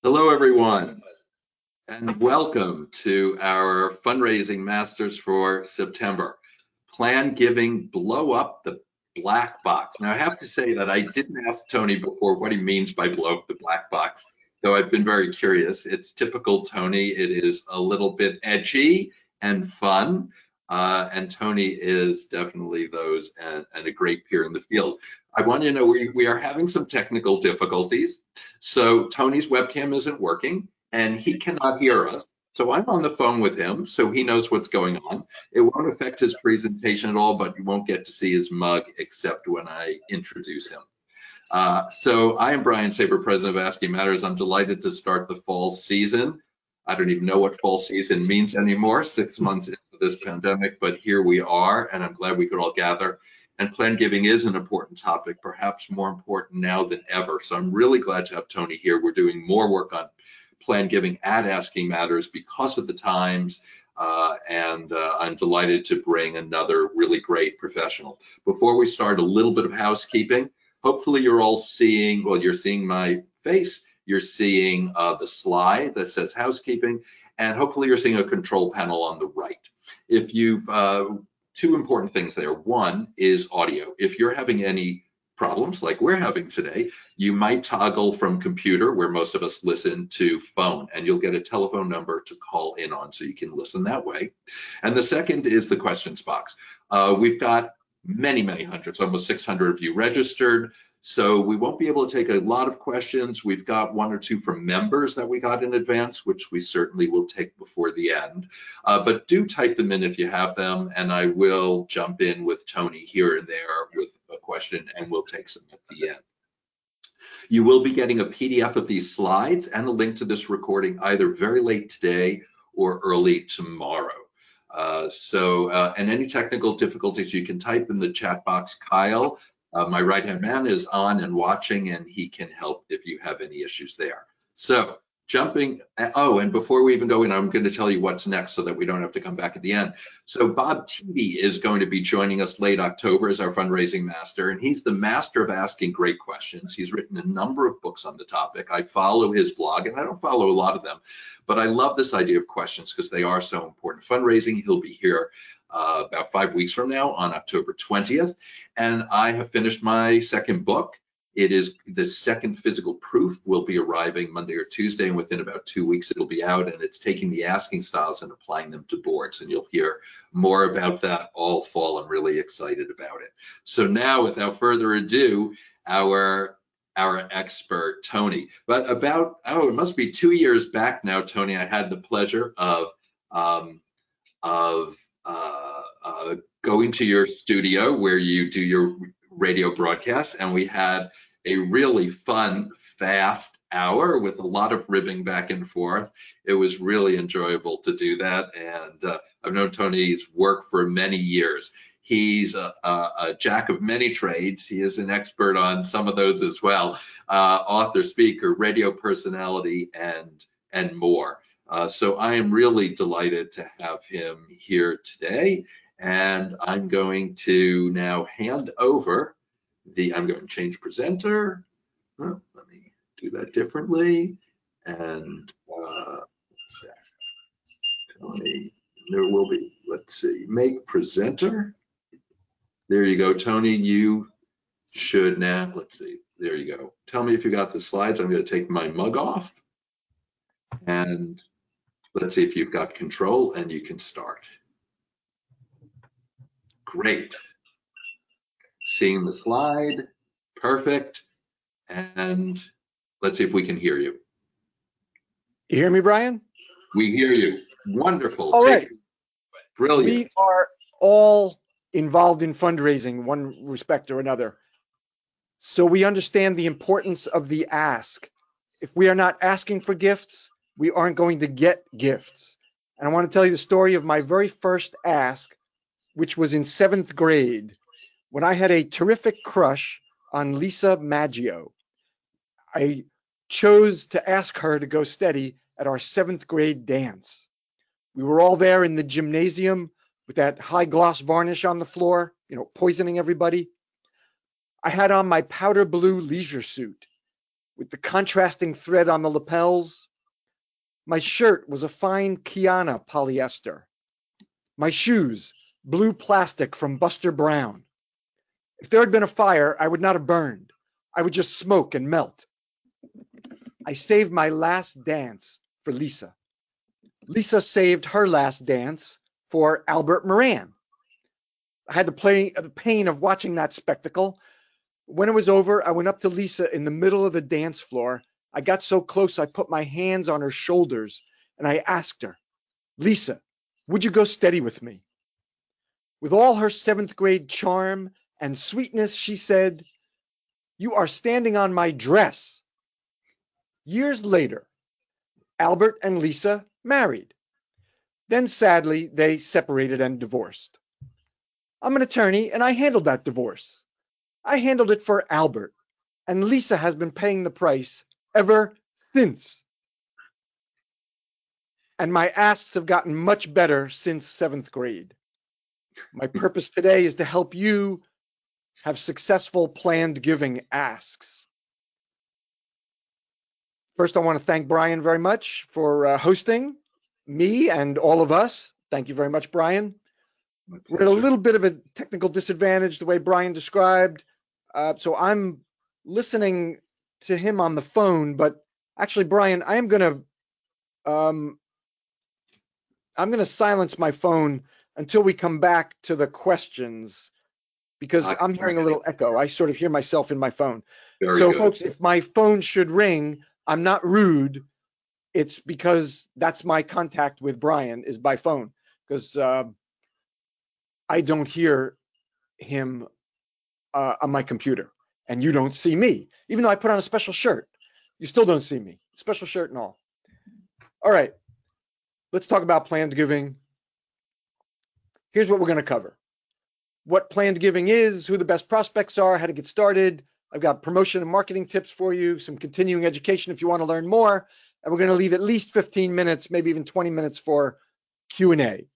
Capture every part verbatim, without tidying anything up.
Hello, everyone, and welcome to our fundraising masters for September. Plan giving, blow up the black box. Now, I have to say that I didn't ask Tony before what he means by blow up the black box, though I've been very curious. It's typical Tony. It is a little bit edgy and fun. Uh, and Tony is definitely those and, and a great peer in the field. I want you to know we, we are having some technical difficulties. So Tony's webcam isn't working and he cannot hear us. So I'm on the phone with him, so he knows what's going on. It won't affect his presentation at all, but you won't get to see his mug except when I introduce him. Uh, so I am Brian Saber, president of Asking Matters. I'm delighted to start the fall season. I don't even know what fall season means anymore, six months into this pandemic, but here we are, and I'm glad we could all gather. And plan giving is an important topic, perhaps more important now than ever. So I'm really glad to have Tony here. We're doing more work on plan giving at Asking Matters because of the times, uh, and uh, I'm delighted to bring another really great professional. Before we start, a little bit of housekeeping. Hopefully you're all seeing, well, you're seeing my face, you're seeing uh, the slide that says housekeeping, and hopefully you're seeing a control panel on the right. If you've, uh, two important things there. One is audio. If you're having any problems like we're having today, you might toggle from computer, where most of us listen, to phone, and you'll get a telephone number to call in on so you can listen that way. And the second is the questions box. Uh, we've got many, many hundreds, almost six hundred of you registered. So we won't be able to take a lot of questions. We've got one or two from members that we got in advance, which we certainly will take before the end. Uh, but do type them in if you have them, and I will jump in with Tony here and there with a question, and we'll take some at the end. You will be getting a P D F of these slides and a link to this recording either very late today or early tomorrow. Uh, so, uh, and any technical difficulties, you can type in the chat box. Kyle, uh, my right-hand man, is on and watching, and he can help if you have any issues there. So, jumping, oh, and before we even go in, I'm going to tell you what's next so that we don't have to come back at the end. So Bob Tiede is going to be joining us late October as our fundraising master, and he's the master of asking great questions. He's written a number of books on the topic. I follow his blog, and I don't follow a lot of them, but I love this idea of questions because they are so important. Fundraising, he'll be here uh, about five weeks from now on October twentieth, and I have finished my second book. It is the second physical proof will be arriving Monday or Tuesday, and within about two weeks it'll be out, and it's taking the asking styles and applying them to boards, and you'll hear more about that all fall. I'm really excited about it. So now, without further ado, our our expert, Tony. But about, oh, it must be two years back now, Tony, I had the pleasure of um, of uh, uh, going to your studio where you do your radio broadcast, and we had a really fun, fast hour with a lot of ribbing back and forth. It was really enjoyable to do that, and uh, I've known Tony's work for many years. He's a, a, a jack of many trades. He is an expert on some of those as well, uh, author, speaker, radio personality, and and more. Uh, so I am really delighted to have him here today, and I'm going to now hand over the, I'm going to change presenter. Oh, let me do that differently. And uh, Tony, there will be, let's see, make presenter. There you go, Tony, you should now, let's see, there you go. Tell me if you got the slides. I'm going to take my mug off, and let's see if you've got control and you can start. Great. Seeing the slide. Perfect. And let's see if we can hear you. You hear me, Brian? We hear you. Wonderful. All Take right. Brilliant. We are all involved in fundraising, one respect or another. So we understand the importance of the ask. If we are not asking for gifts, we aren't going to get gifts. And I want to tell you the story of my very first ask, which was in seventh grade, when I had a terrific crush on Lisa Maggio. I chose to ask her to go steady at our seventh grade dance. We were all there in the gymnasium with that high gloss varnish on the floor, you know, poisoning everybody. I had on my powder blue leisure suit. with the contrasting thread on the lapels. My shirt was a fine Kiana polyester. My shoes, blue plastic from Buster Brown. If there had been a fire, I would not have burned. I would just smoke and melt. I saved my last dance for Lisa. Lisa saved her last dance for Albert Moran. I had the, play, the pain of watching that spectacle. When it was over, I went up to Lisa in the middle of the dance floor. I got so close, I put my hands on her shoulders, and I asked her, Lisa, would you go steady with me? With all her seventh grade charm and sweetness, she said, you are standing on my dress. Years later, Albert and Lisa married. Then sadly, they separated and divorced. I'm an attorney and I handled that divorce. I handled it for Albert, and Lisa has been paying the price ever since. And my asks have gotten much better since seventh grade. My purpose today is to help you have successful planned giving asks. First, I want to thank Brian very much for uh, hosting me and all of us. Thank you very much, Brian. We're at a little bit of a technical disadvantage, the way Brian described. Uh, so I'm listening to him on the phone, but actually, Brian, I am going to um, I'm going to silence my phone until we come back to the questions, because Uh, I'm hearing a little echo. I sort of hear myself in my phone. Very So, good. folks, if my phone should ring, I'm not rude. It's because that's my contact with Brian is by phone, because uh, I don't hear him uh, on my computer, and you don't see me. Even though I put on a special shirt, you still don't see me. Special shirt and all. All right, let's talk about planned giving. Here's what we're going to cover. What planned giving is, who the best prospects are, how to get started. I've got promotion and marketing tips for you, some continuing education if you want to learn more, and we're going to leave at least fifteen minutes, maybe even twenty minutes for Q and A.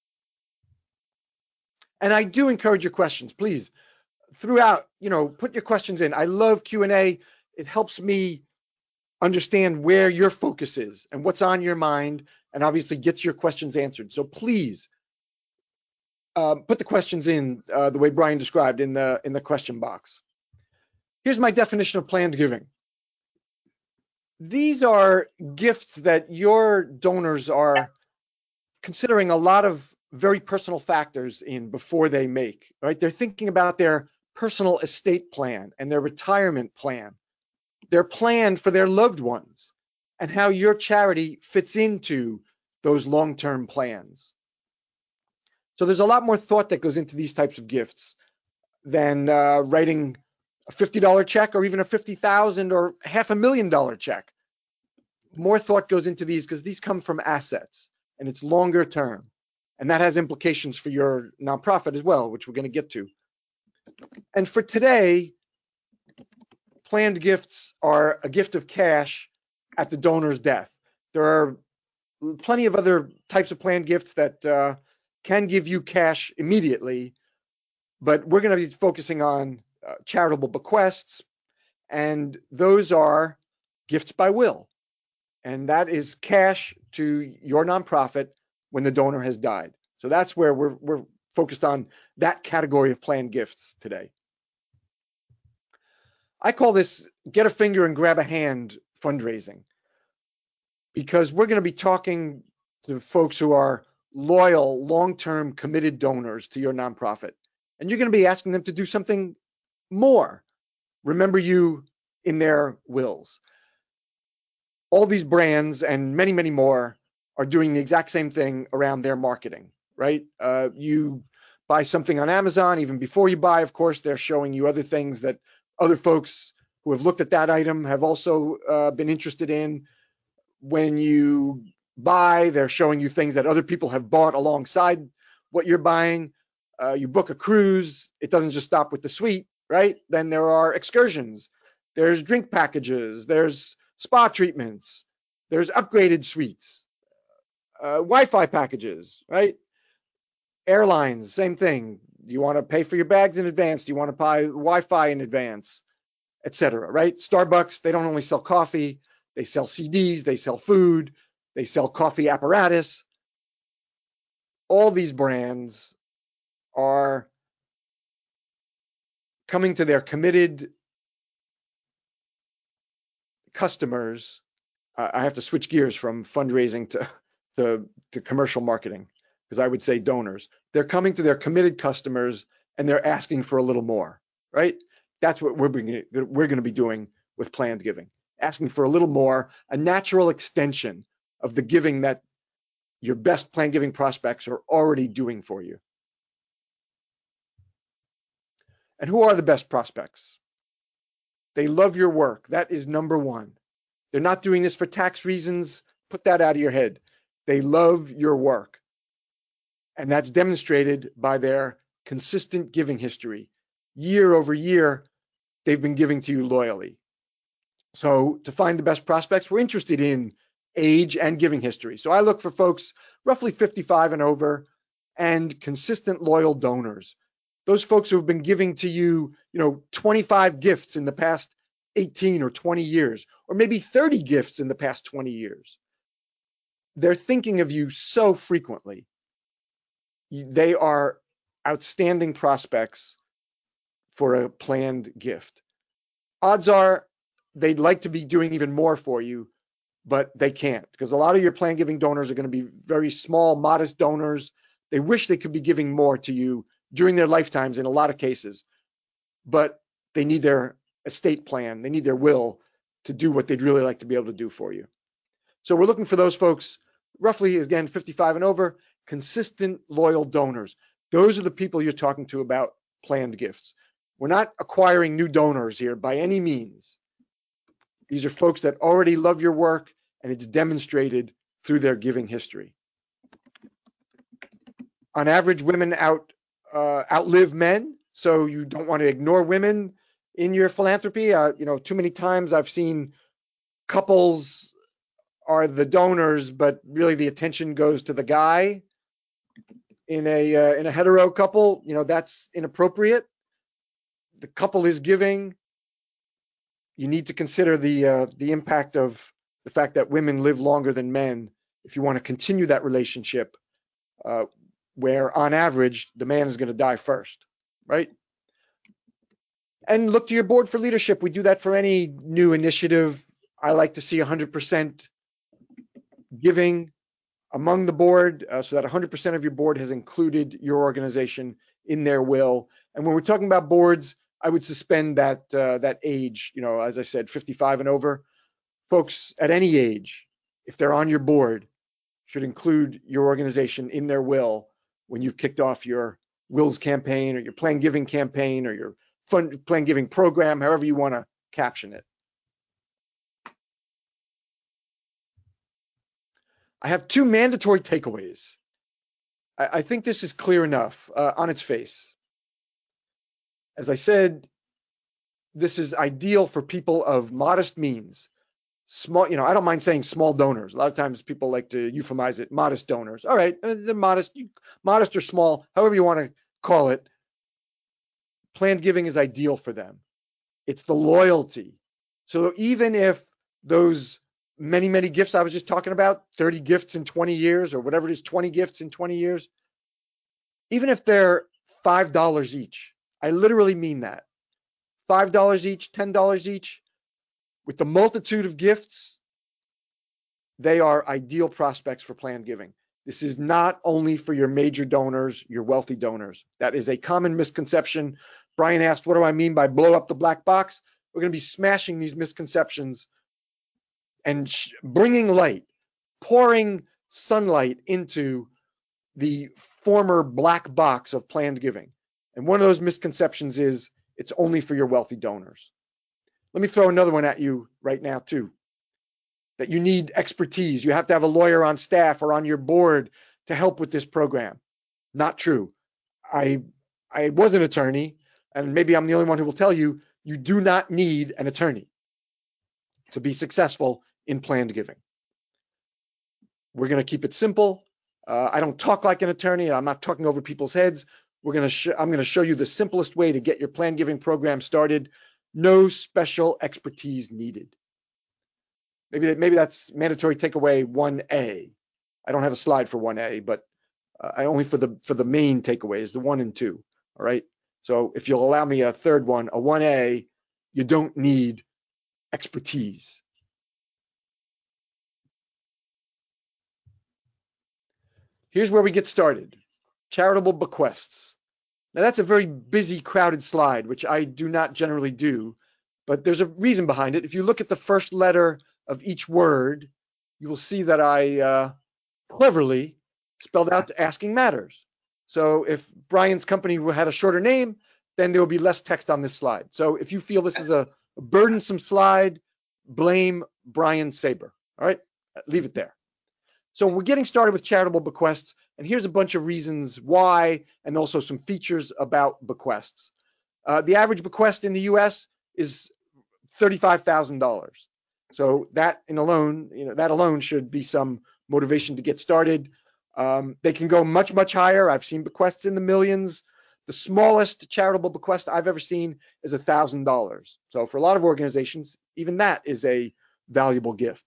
And I do encourage your questions, please. Throughout, you know, put your questions in. I love Q and A. It helps me understand where your focus is and what's on your mind, and obviously gets your questions answered. So please uh, put the questions in uh, the way Brian described in the in the question box. Here's my definition of planned giving. These are gifts that your donors are considering a lot of very personal factors in before they make, right? They're thinking about their personal estate plan and their retirement plan, their plan for their loved ones, and how your charity fits into those long-term plans. So there's a lot more thought that goes into these types of gifts than uh, writing a fifty dollar check or even a fifty thousand or half a million dollar check. More thought goes into these because these come from assets and it's longer term. And that has implications for your nonprofit as well, which we're going to get to. And for today, planned gifts are a gift of cash at the donor's death. There are plenty of other types of planned gifts that uh, can give you cash immediately, but we're going to be focusing on uh, charitable bequests, and those are gifts by will. And that is cash to your nonprofit when the donor has died. So that's where we're, we're focused on that category of planned gifts today. I call this get a finger and grab a hand fundraising, because we're going to be talking to folks who are loyal, long-term committed donors to your nonprofit. And you're going to be asking them to do something more. Remember you in their wills. All these brands and many, many more are doing the exact same thing around their marketing, right? Uh, you buy something on Amazon, even before you buy, of course, they're showing you other things that other folks who have looked at that item have also uh, been interested in. When you buy, they're showing you things that other people have bought alongside what you're buying. Uh, you book a cruise, it doesn't just stop with the suite, right? Then there are excursions, there's drink packages, there's spa treatments, there's upgraded suites, uh, Wi-Fi packages, right? Airlines, same thing. Do you want to pay for your bags in advance? Do you want to buy Wi-Fi in advance? et cetera, right? Starbucks, they don't only sell coffee, they sell C Ds, they sell food, they sell coffee apparatus. All these brands are coming to their committed customers. uh, I have to switch gears from fundraising to, to, to commercial marketing, because I would say donors. They're coming to their committed customers and they're asking for a little more, right? That's what we're, being, we're going to be doing with planned giving, asking for a little more, a natural extension of the giving that your best planned giving prospects are already doing for you. And who are the best prospects? They love your work. That is number one. They're not doing this for tax reasons. Put that out of your head. They love your work. And that's demonstrated by their consistent giving history. Year over year, they've been giving to you loyally. So to find the best prospects, we're interested in age and giving history. So I look for folks roughly fifty-five and over and consistent loyal donors. Those folks who have been giving to you, you know, twenty-five gifts in the past eighteen or twenty years, or maybe thirty gifts in the past twenty years. They're thinking of you so frequently. They are outstanding prospects for a planned gift. Odds are they'd like to be doing even more for you, but they can't, because a lot of your planned giving donors are going to be very small, modest donors. They wish they could be giving more to you during their lifetimes in a lot of cases, but they need their estate plan. They need their will to do what they'd really like to be able to do for you. So we're looking for those folks, roughly, again, fifty-five and over, consistent, loyal donors. Those are the people you're talking to about planned gifts. We're not acquiring new donors here by any means. These are folks that already love your work, and it's demonstrated through their giving history. On average, women out uh, outlive men, so you don't want to ignore women in your philanthropy. Uh, you know, too many times I've seen couples are the donors, but really the attention goes to the guy. In a uh, in a hetero couple, you know, that's inappropriate. The couple is giving. You need to consider the uh, the impact of the fact that women live longer than men if you want to continue that relationship, uh, where on average the man is going to die first, right? And look to your board for leadership. We do that for any new initiative. I like to see one hundred percent giving among the board, uh, so that one hundred percent of your board has included your organization in their will. And when we're talking about boards, I would suspend that uh, that age, you know, as I said, fifty-five and over. Folks at any age, if they're on your board, should include your organization in their will when you've kicked off your wills campaign or your plan giving campaign or your fund plan giving program, however you want to caption it. I have two mandatory takeaways. I, I think this is clear enough uh, on its face. As I said, this is ideal for people of modest means. Small, you know, I don't mind saying small donors. A lot of times people like to euphemize it, modest donors. All right, they're modest, modest or small, however you want to call it. Planned giving is ideal for them. It's the loyalty. So even if those many, many gifts I was just talking about, thirty gifts in twenty years or whatever it is, twenty gifts in twenty years, even if they're five dollars each, I literally mean that. five dollars each, ten dollars each, with the multitude of gifts, they are ideal prospects for planned giving. This is not only for your major donors, your wealthy donors. That is a common misconception. Brian asked, what do I mean by blow up the black box? We're going to be smashing these misconceptions and sh- bringing light, pouring sunlight into the former black box of planned giving. And one of those misconceptions is it's only for your wealthy donors. Let me throw another one at you right now too, that you need expertise. You have to have a lawyer on staff or on your board to help with this program. Not true. I I was an attorney, and maybe I'm the only one who will tell you, you do not need an attorney to be successful in planned giving. We're going to keep it simple. Uh, I don't talk like an attorney. I'm not talking over people's heads. We're going to sh- I'm going to show you the simplest way to get your planned giving program started No special expertise needed. Maybe, maybe that's mandatory takeaway one A. I don't have a slide for one A, but uh, I only for the for the main takeaways, the one and two. All right. So if you'll allow me a third one, a one A, you don't need expertise. Here's where we get started. Charitable bequests. Now that's a very busy, crowded slide, which I do not generally do, but there's a reason behind it. If you look at the first letter of each word, you will see that I uh, cleverly spelled out asking matters. So if Brian's company had a shorter name, then there will be less text on this slide. So if you feel this is a, a burdensome slide, blame Brian Saber. All right, leave it there. So we're getting started with charitable bequests, and here's a bunch of reasons why, and also some features about bequests. Uh, the average bequest in the U S is thirty-five thousand dollars. So that in alone, you know, that alone should be some motivation to get started. Um, they can go much, much higher. I've seen bequests in the millions. The smallest charitable bequest I've ever seen is one thousand dollars. So for a lot of organizations, even that is a valuable gift.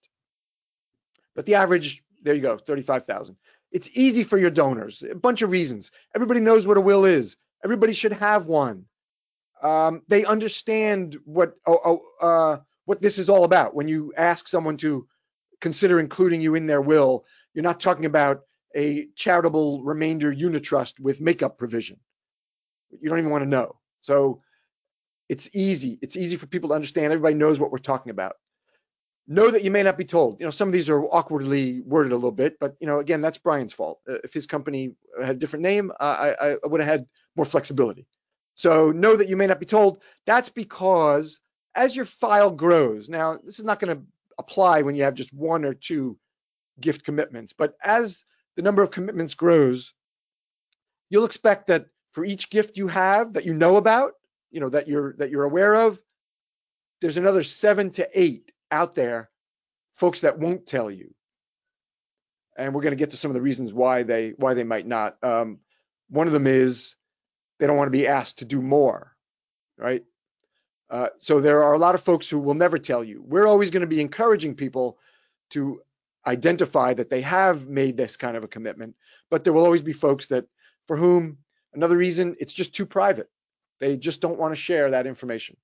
But the average, there you go, thirty-five thousand. It's easy for your donors, a bunch of reasons. Everybody knows what a will is. Everybody should have one. Um, they understand what oh, oh, uh, what this is all about. When you ask someone to consider including you in their will, you're not talking about a charitable remainder unitrust with makeup provision. You don't even want to know. So it's easy. It's easy for people to understand. Everybody knows what we're talking about. Know that you may not be told. You know, some of these are awkwardly worded a little bit, but you know, again, that's Brian's fault. Uh, if his company had a different name, uh, I, I would have had more flexibility. So know that you may not be told. That's because as your file grows, now this is not going to apply when you have just one or two gift commitments, but as the number of commitments grows, you'll expect that for each gift you have that you know about, you know, that you're that you're aware of, there's another seven to eight out there, folks that won't tell you. And we're going to get to some of the reasons why they why they might not. Um, one of them is they don't want to be asked to do more, right? Uh, so there are a lot of folks who will never tell you. We're always going to be encouraging people to identify that they have made this kind of a commitment, but there will always be folks that for whom another reason it's just too private. They just don't want to share that information.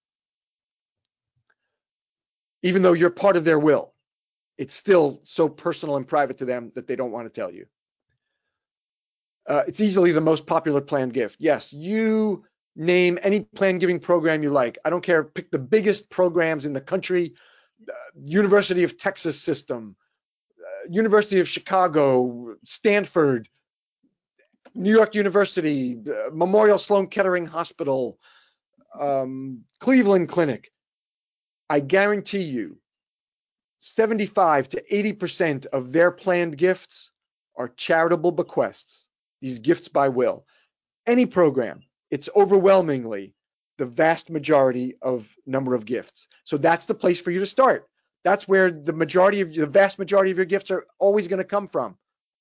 Even though you're part of their will, it's still so personal and private to them that they don't want to tell you. Uh, it's easily the most popular planned gift. Yes, you name any planned giving program you like. I don't care. Pick the biggest programs in the country. Uh, University of Texas system, uh, University of Chicago, Stanford, New York University, uh, Memorial Sloan Kettering Hospital, um, Cleveland Clinic. I guarantee you seventy-five to eighty percent of their planned gifts are charitable bequests, these gifts by will. Any program, it's overwhelmingly the vast majority of number of gifts. So that's the place for you to start. That's where the majority of the vast majority of your gifts are always going to come from.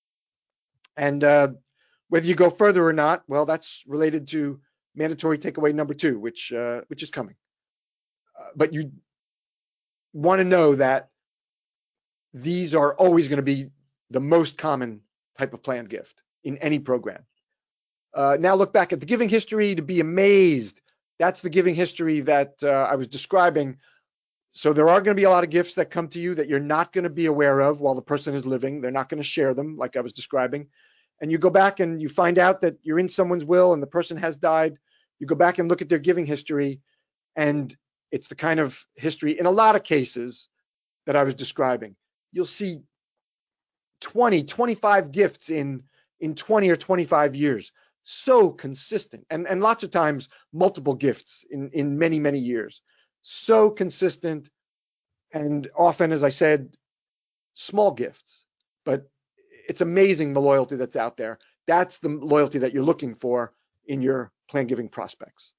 And uh, whether you go further or not, well, that's related to mandatory takeaway number two, which uh, which is coming. Uh, but you want to know that these are always going to be the most common type of planned gift in any program. Uh, now look back at the giving history to be amazed. That's the giving history that uh, I was describing. So there are going to be a lot of gifts that come to you that you're not going to be aware of while the person is living. They're not going to share them like I was describing. And you go back and you find out that you're in someone's will and the person has died. You go back and look at their giving history, and it's the kind of history in a lot of cases that I was describing. You'll see twenty, twenty-five gifts in, in twenty or twenty-five years. So consistent. And, and lots of times multiple gifts in, in many, many years. So consistent. And often, as I said, small gifts. But it's amazing the loyalty that's out there. That's the loyalty that you're looking for in your plan giving prospects.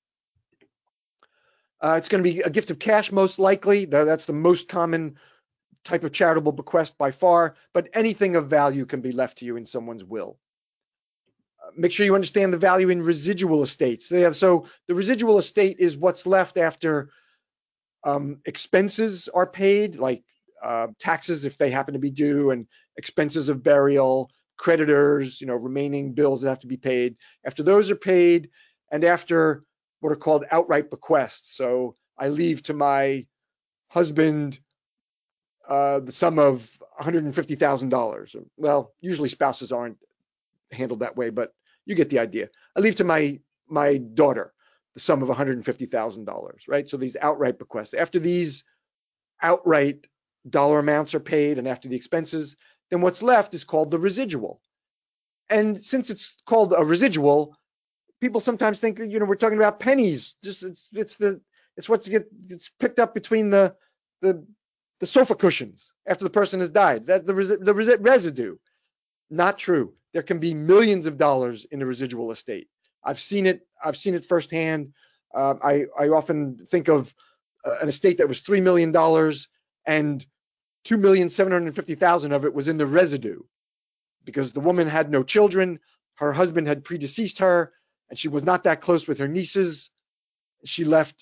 Uh, it's going to be a gift of cash, most likely. That's the most common type of charitable bequest by far, but anything of value can be left to you in someone's will. Uh, make sure you understand the value in residual estates. So, yeah, so the residual estate is what's left after Um, expenses are paid, like uh, taxes if they happen to be due, and expenses of burial, creditors, you know, remaining bills that have to be paid. After those are paid, and after what are called outright bequests, so I leave to my husband uh, the sum of one hundred fifty thousand dollars. Well, usually spouses aren't handled that way, but you get the idea. I leave to my my daughter the sum of one hundred fifty thousand dollars, right? So these outright bequests. After these outright dollar amounts are paid and after the expenses, then what's left is called the residual. And since it's called a residual, people sometimes think that, you know, we're talking about pennies. Just it's it's the it's what's get it's picked up between the the the sofa cushions after the person has died. That the the residue. Not true. There can be millions of dollars in the residual estate. I've seen it. I've seen it firsthand. Uh, I I often think of uh, an estate that was three million dollars and two million seven hundred fifty thousand of it was in the residue because the woman had no children. Her husband had predeceased her, and she was not that close with her nieces. She left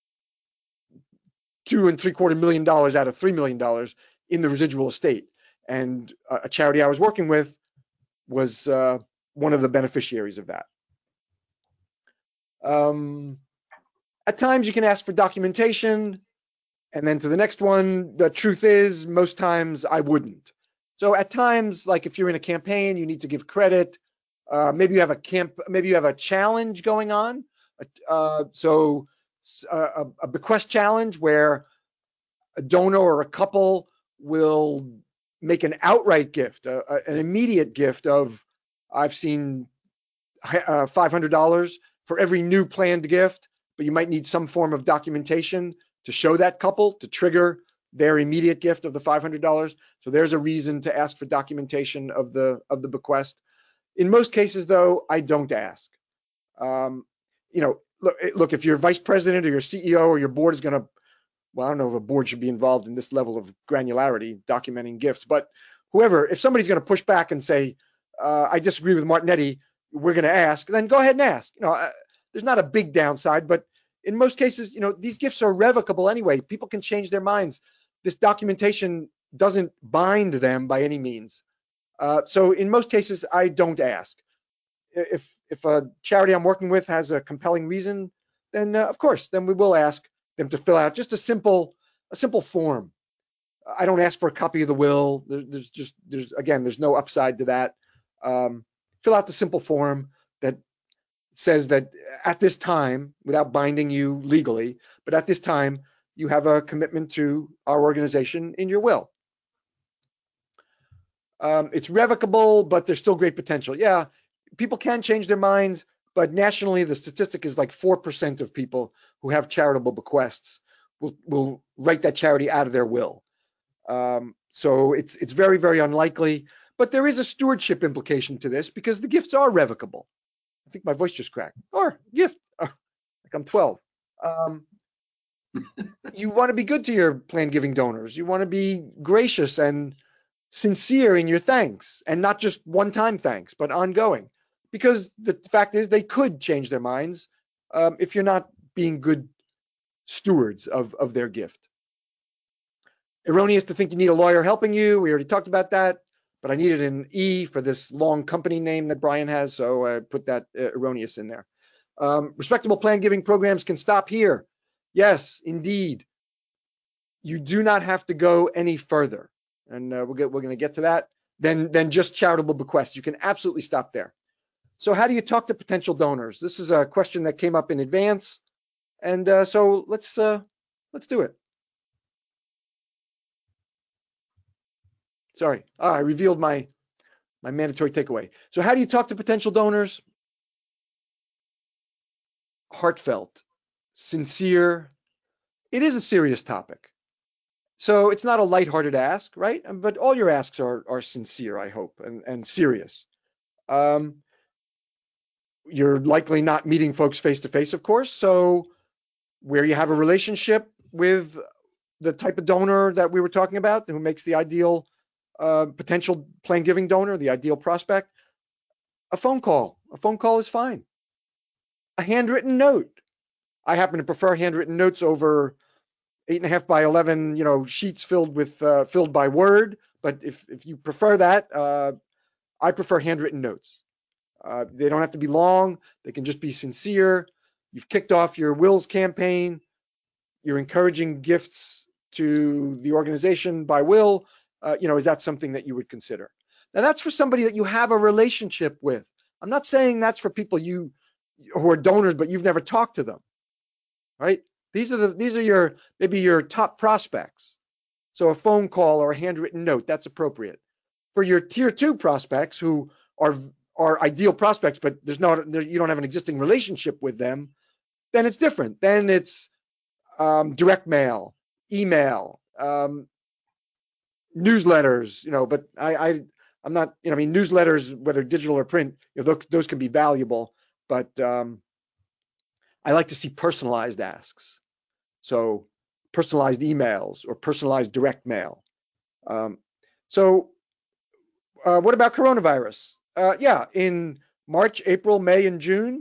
two and three quarter million dollars out of three million dollars in the residual estate. And uh, a charity I was working with was uh, one of the beneficiaries of that. Um, at times you can ask for documentation, and then to the next one, the truth is most times I wouldn't. So at times, like if you're in a campaign, you need to give credit. Uh, maybe you have a camp, maybe you have a challenge going on. Uh, so a, a bequest challenge where a donor or a couple will make an outright gift, a, a, an immediate gift of, I've seen uh, five hundred dollars for every new planned gift, but you might need some form of documentation to show that couple to trigger their immediate gift of the five hundred dollars. So there's a reason to ask for documentation of the of the bequest. In most cases, though, I don't ask. Um, you know, look, look, if your vice president or your C E O or your board is going to, well, I don't know if a board should be involved in this level of granularity, documenting gifts, but whoever, if somebody's going to push back and say, uh, I disagree with Martignetti, we're going to ask, then go ahead and ask. You know, uh, there's not a big downside, but in most cases, you know, these gifts are revocable anyway. People can change their minds. This documentation doesn't bind them by any means. Uh, so in most cases, I don't ask. If if a charity I'm working with has a compelling reason, then uh, of course, then we will ask them to fill out just a simple a simple form. I don't ask for a copy of the will. There, there's just there's again there's no upside to that. Um, fill out the simple form that says that at this time, without binding you legally, but at this time you have a commitment to our organization in your will. Um, it's revocable, but there's still great potential. Yeah, people can change their minds, but nationally the statistic is like four percent of people who have charitable bequests will, will write that charity out of their will. Um, so it's it's very, very unlikely, but there is a stewardship implication to this because the gifts are revocable. I think my voice just cracked. Or gift, oh, like I'm twelve. Um, you want to be good to your plan giving donors. You want to be gracious and sincere in your thanks, and not just one-time thanks, but ongoing. Because the fact is, they could change their minds um, if you're not being good stewards of, of their gift. Erroneous to think you need a lawyer helping you. We already talked about that, but I needed an E for this long company name that Brian has, so I put that uh, erroneous in there. Um, respectable plan giving programs can stop here. Yes, indeed. You do not have to go any further, and uh, we'll get, we're going to get to that, than, than just charitable bequests. You can absolutely stop there. So how do you talk to potential donors? This is a question that came up in advance, and uh, so let's uh, let's do it. Sorry, oh, I revealed my my mandatory takeaway. So how do you talk to potential donors? Heartfelt, sincere. It is a serious topic. So it's not a lighthearted ask, right? But all your asks are, are sincere, I hope, and, and serious. Um, you're likely not meeting folks face to face, of course. So where you have a relationship with the type of donor that we were talking about, who makes the ideal uh, potential plan giving donor, the ideal prospect, a phone call. A phone call is fine. A handwritten note. I happen to prefer handwritten notes over eight and a half by eleven, you know, sheets filled with uh, filled by Word. But if if you prefer that, uh, I prefer handwritten notes. Uh, they don't have to be long. They can just be sincere. You've kicked off your wills campaign. You're encouraging gifts to the organization by will. Uh, you know, is that something that you would consider? Now, that's for somebody that you have a relationship with. I'm not saying that's for people you who are donors, but you've never talked to them, right? These are the these are your maybe your top prospects. So a phone call or a handwritten note, that's appropriate. For your tier two prospects who are are ideal prospects, but there's not there, you don't have an existing relationship with them, then it's different. Then it's um, direct mail, email, um, newsletters. You know, but I, I I'm not. You know, I mean, newsletters, whether digital or print, you know, those, those can be valuable. But um, I like to see personalized asks. So personalized emails or personalized direct mail. Um, so uh, what about coronavirus? Uh, yeah, in March, April, May, and June,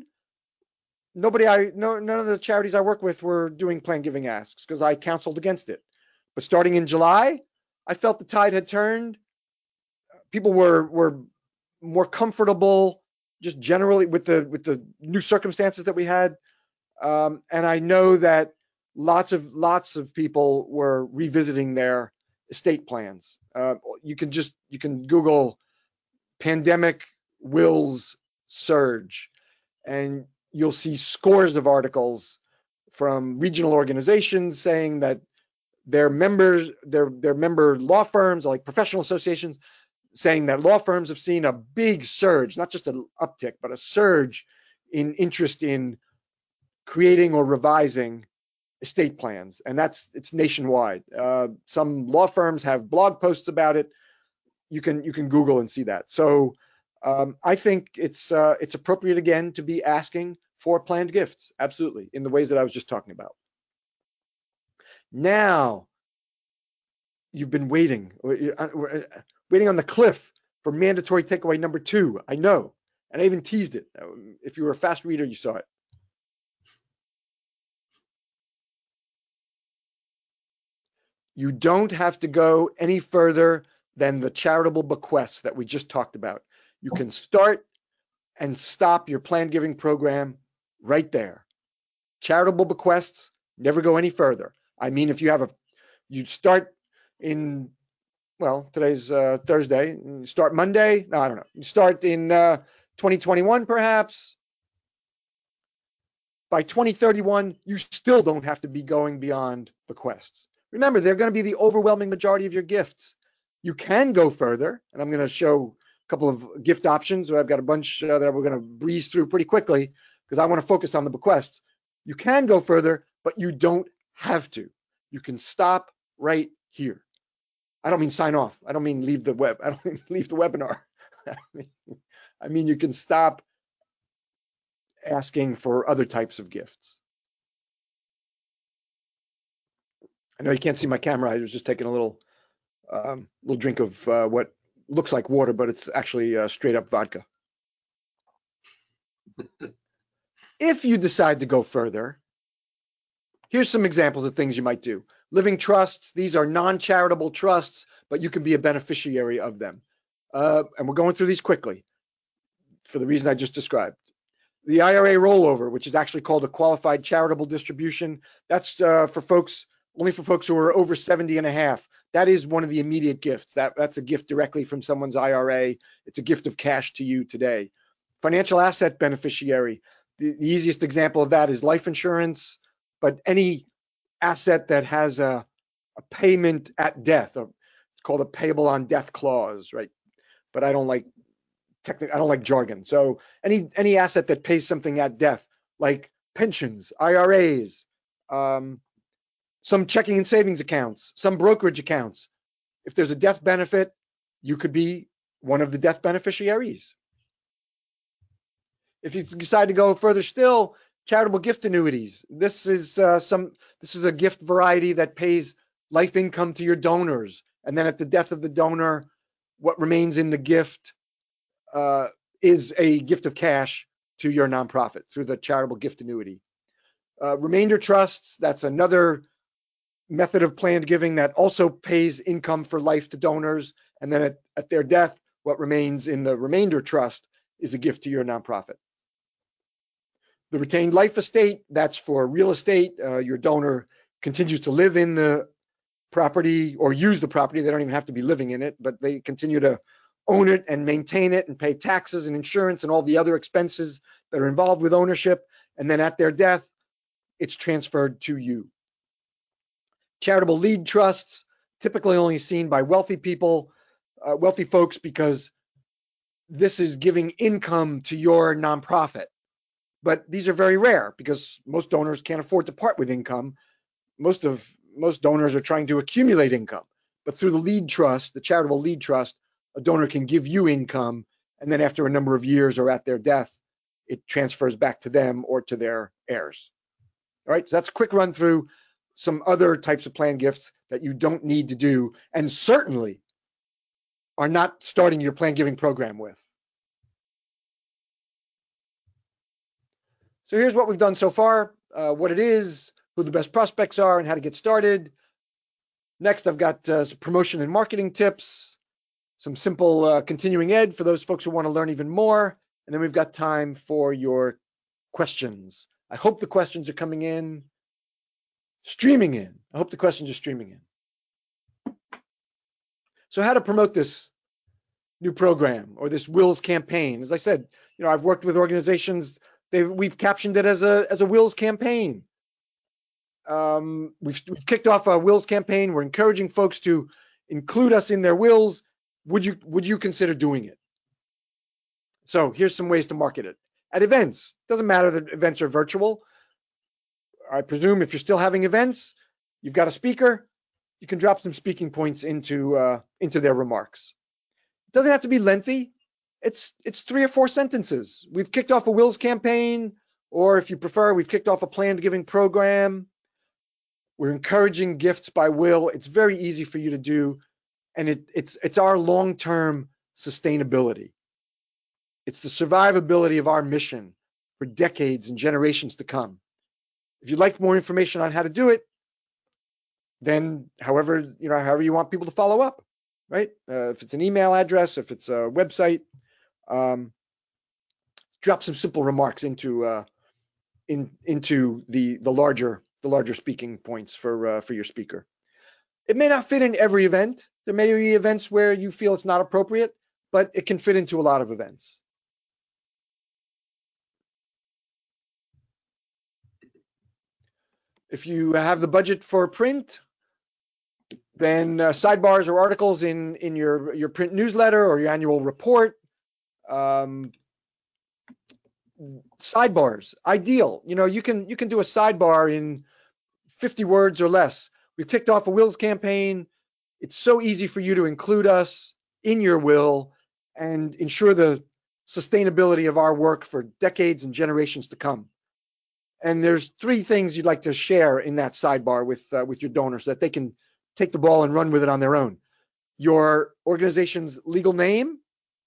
nobody I no none of the charities I work with were doing plan giving asks because I counseled against it. But starting in July, I felt the tide had turned. People were were more comfortable just generally with the with the new circumstances that we had. Um, and I know that lots of lots of people were revisiting their estate plans. Uh, you can just you can Google pandemic wills surge, and you'll see scores of articles from regional organizations saying that their members, their their member law firms, like professional associations, saying that law firms have seen a big surge, not just an uptick, but a surge in interest in creating or revising estate plans, and that's it's nationwide. Uh, some law firms have blog posts about it. You can you can Google and see that. So um, I think it's uh, it's appropriate again to be asking for planned gifts, absolutely, in the ways that I was just talking about. Now you've been waiting, waiting on the cliff for mandatory takeaway number two. I know, and I even teased it. If you were a fast reader, you saw it. You don't have to go any further than the charitable bequests that we just talked about. You can start and stop your plan giving program right there. Charitable bequests never go any further. I mean, if you have a, you start in, well, today's uh, Thursday, you start Monday. No, I don't know. You start in uh, twenty twenty-one, perhaps. By twenty thirty-one, you still don't have to be going beyond bequests. Remember, they're going to be the overwhelming majority of your gifts. You can go further, and I'm going to show a couple of gift options. I've got a bunch uh, that we're going to breeze through pretty quickly because I want to focus on the bequests. You can go further, but you don't have to. You can stop right here. I don't mean sign off. I don't mean leave the web. I don't mean leave the webinar. I mean, I mean you can stop asking for other types of gifts. I know you can't see my camera. I was just taking a little um, little drink of uh, what looks like water, but it's actually uh, straight up vodka. If you decide to go further, here's some examples of things you might do. Living trusts, these are non-charitable trusts, but you can be a beneficiary of them. Uh, and we're going through these quickly for the reason I just described. The I R A rollover, which is actually called a qualified charitable distribution, that's uh, for folks, only for folks who are over seventy and a half. That is one of the immediate gifts. That, that's a gift directly from someone's I R A. It's a gift of cash to you today. Financial asset beneficiary. The, the easiest example of that is life insurance, but any asset that has a, a payment at death. It's called a payable on death clause, right? But I don't like technically, I don't like jargon. So any any asset that pays something at death, like pensions, I R As, um, some checking and savings accounts, some brokerage accounts. If there's a death benefit, you could be one of the death beneficiaries. If you decide to go further still, charitable gift annuities. This is uh, some. This is a gift variety that pays life income to your donors, and then at the death of the donor, what remains in the gift uh, is a gift of cash to your nonprofit through the charitable gift annuity. Uh, remainder trusts. That's another method of planned giving that also pays income for life to donors, and then at, at their death, what remains in the remainder trust is a gift to your nonprofit. The retained life estate, that's for real estate. Uh, your donor continues to live in the property or use the property. They don't even have to be living in it, but they continue to own it and maintain it and pay taxes and insurance and all the other expenses that are involved with ownership. And then at their death, it's transferred to you. Charitable lead trusts, typically only seen by wealthy people, uh, wealthy folks, because this is giving income to your nonprofit. But these are very rare because most donors can't afford to part with income. Most of most donors are trying to accumulate income. But through the lead trust, the charitable lead trust, a donor can give you income, and then after a number of years or at their death, it transfers back to them or to their heirs. All right, so that's a quick run through some other types of planned gifts that you don't need to do, and certainly are not starting your planned giving program with. So here's what we've done so far, uh, what it is, who the best prospects are, and how to get started. Next, I've got uh, some promotion and marketing tips, some simple uh, continuing ed for those folks who want to learn even more, and then we've got time for your questions. I hope the questions are coming in, streaming in. I hope the questions are streaming in. So how to promote this new program or this Wills campaign? As I said, you know, I've worked with organizations. They've, we've captioned it as a as a Wills campaign. Um, we've, we've kicked off a Wills campaign. We're encouraging folks to include us in their wills. Would you would you consider doing it? So here's some ways to market it. At events, doesn't matter that events are virtual. I presume if you're still having events, you've got a speaker, you can drop some speaking points into uh, into their remarks. It doesn't have to be lengthy. It's it's three or four sentences. We've kicked off a Wills campaign, or if you prefer, we've kicked off a planned giving program. We're encouraging gifts by will. It's very easy for you to do, and it, it's it's our long-term sustainability. It's the survivability of our mission for decades and generations to come. If you'd like more information on how to do it, then however you know however you want people to follow up, right? Uh, if it's an email address, if it's a website, um, drop some simple remarks into uh, in into the the larger the larger speaking points for uh, for your speaker. It may not fit in every event. There may be events where you feel it's not appropriate, but it can fit into a lot of events. If you have the budget for print, then uh, sidebars or articles in in your your print newsletter or your annual report. Um, sidebars, ideal. You know, you can you can do a sidebar in fifty words or less. We've kicked off a Wills campaign. It's so easy for you to include us in your will and ensure the sustainability of our work for decades and generations to come. And there's three things you'd like to share in that sidebar with uh, with your donors so that they can take the ball and run with it on their own. Your organization's legal name,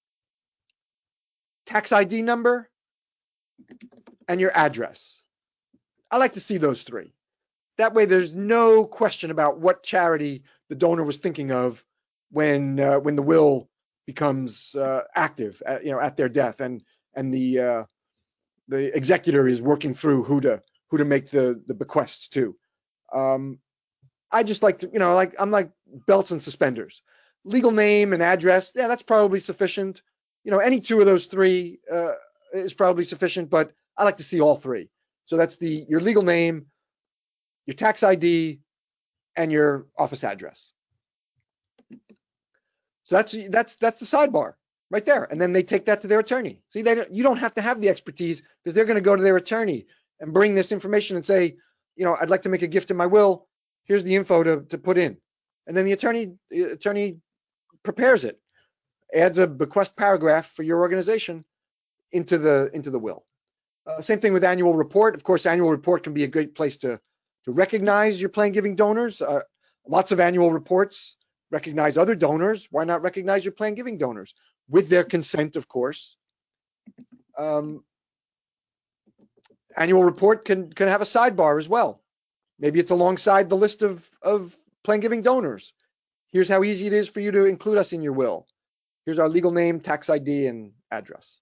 tax I D number, and your address. I like to see those three. That way there's no question about what charity the donor was thinking of when uh, when the will becomes uh, active at, you know, at their death, and and the uh, the executor is working through who to who to make the the bequests to. Um, I just like to, you know, like I'm like belts and suspenders. Legal name and address, yeah, that's probably sufficient. You know, any two of those three uh, is probably sufficient, but I like to see all three. So that's the your legal name, your tax I D, and your office address. So that's that's that's the sidebar right there, and then they take that to their attorney. See, they don't, you don't have to have the expertise because they're going to go to their attorney and bring this information and say, you know, I'd like to make a gift in my will. Here's the info to to put in, and then the attorney the attorney prepares it, adds a bequest paragraph for your organization into the into the will. Uh, same thing with annual report. Of course, annual report can be a great place to to recognize your planned giving donors. Uh, lots of annual reports recognize other donors. Why not recognize your planned giving donors with their consent, of course? Um, annual report can can have a sidebar as well. Maybe it's alongside the list of, of plan giving donors. Here's how easy it is for you to include us in your will. Here's our legal name, tax I D, and address.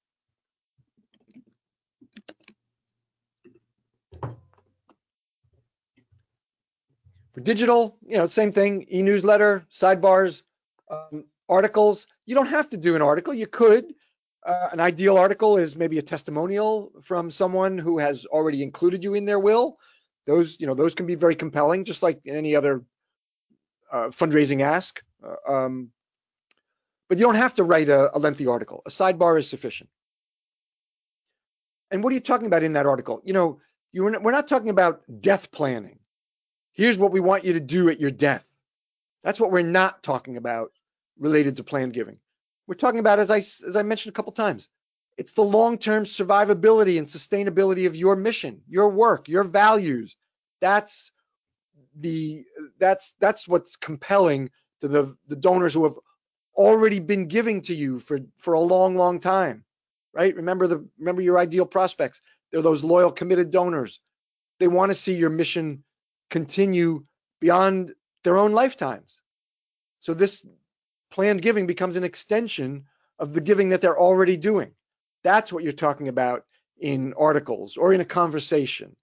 For digital, you know, same thing, e-newsletter, sidebars, um, articles. You don't have to do an article. You could. Uh, an ideal article is maybe a testimonial from someone who has already included you in their will. Those, you know, those can be very compelling, just like any other uh, fundraising ask. Uh, um, but you don't have to write a, a lengthy article. A sidebar is sufficient. And what are you talking about in that article? You know, you we're not talking about death planning. Here's what we want you to do at your death. That's what we're not talking about related to plan giving. We're talking about, as I, as I mentioned a couple times, it's the long-term survivability and sustainability of your mission, your work, your values. That's the that's that's what's compelling to the, the donors who have already been giving to you for, for a long, long time, right? Remember the remember your ideal prospects. They're those loyal, committed donors. They want to see your mission continue beyond their own lifetimes. So this planned giving becomes an extension of the giving that they're already doing. That's what you're talking about in articles or in a conversation.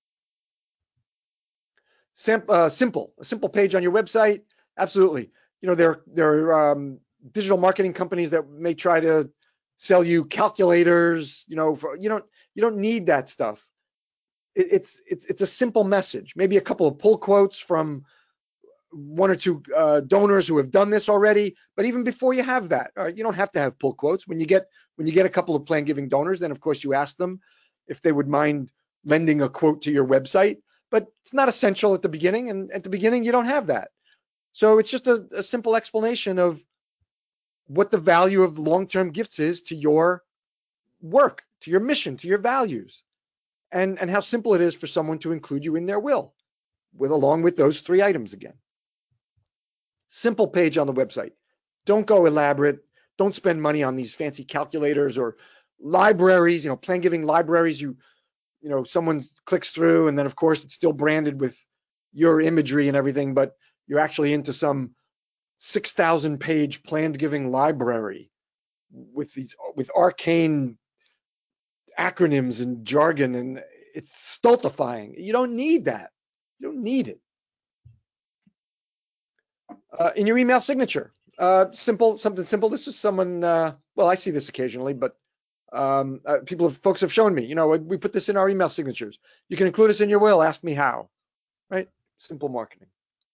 Sim, uh, simple, a simple page on your website. Absolutely. You know, there, there are um, digital marketing companies that may try to sell you calculators. You know, for, you don't you don't need that stuff. It, it's it's it's a simple message. Maybe a couple of pull quotes from one or two uh, donors who have done this already. But even before you have that, all right, you don't have to have pull quotes. When you get when you get a couple of plan giving donors, then of course you ask them if they would mind lending a quote to your website. But it's not essential at the beginning, and at the beginning you don't have that. So it's just a, a simple explanation of what the value of long-term gifts is to your work, to your mission, to your values, and and how simple it is for someone to include you in their will, with along with those three items again. Simple page on the website. Don't go elaborate. Don't spend money on these fancy calculators or libraries, you know, plan giving libraries. You, you know, someone clicks through and then of course it's still branded with your imagery and everything, but you're actually into some six thousand page planned giving library with these, with arcane acronyms and jargon, and it's stultifying. You don't need that. You don't need it. Uh, in your email signature, uh, simple, something simple. This is someone, uh, well, I see this occasionally, but um, uh, people, have, folks have shown me, you know, we put this in our email signatures. You can include us in your will, ask me how, right? Simple marketing.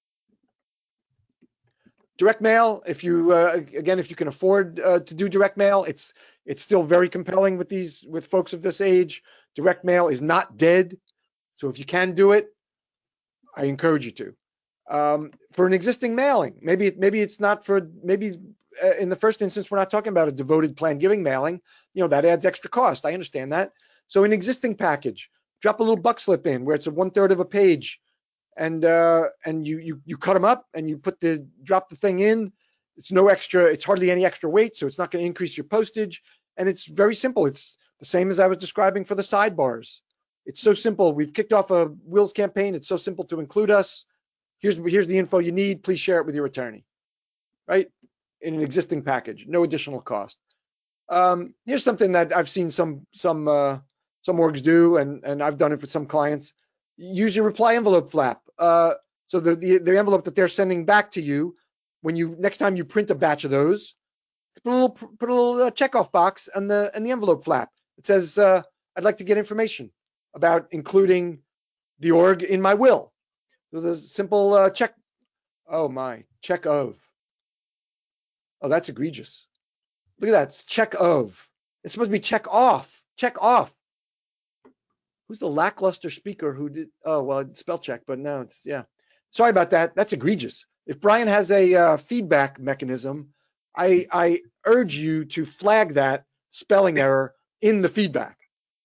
Direct mail, if you, uh, again, if you can afford uh, to do direct mail, it's it's still very compelling with these, with folks of this age. Direct mail is not dead. So if you can do it, I encourage you to. Um, for an existing mailing, maybe maybe it's not for, maybe uh, in the first instance, we're not talking about a devoted plan giving mailing. You know, that adds extra cost. I understand that. So an existing package, drop a little buck slip in where it's a one third of a page, and uh, and you you you cut them up and you put the drop the thing in. It's no extra. It's hardly any extra weight, so it's not going to increase your postage. And it's very simple. It's the same as I was describing for the sidebars. It's so simple. We've kicked off a wills campaign. It's so simple to include us. Here's, here's the info you need. Please share it with your attorney, right? In an existing package, no additional cost. Um, here's something that I've seen some some uh, some orgs do, and and I've done it for some clients. Use your reply envelope flap. Uh, so the, the the envelope that they're sending back to you, when you next time you print a batch of those, put a little put a little uh, checkoff box on the and the envelope flap. It says, uh, "I'd like to get information about including the org in my will." So the simple uh, check. Oh my, check of. Oh, that's egregious. Look at that. It's check of. It's supposed to be check off. Check off. Who's the lackluster speaker who did? Oh, well, spell check, but no, it's, yeah. Sorry about that. That's egregious. If Brian has a uh, feedback mechanism, I, I urge you to flag that spelling error in the feedback.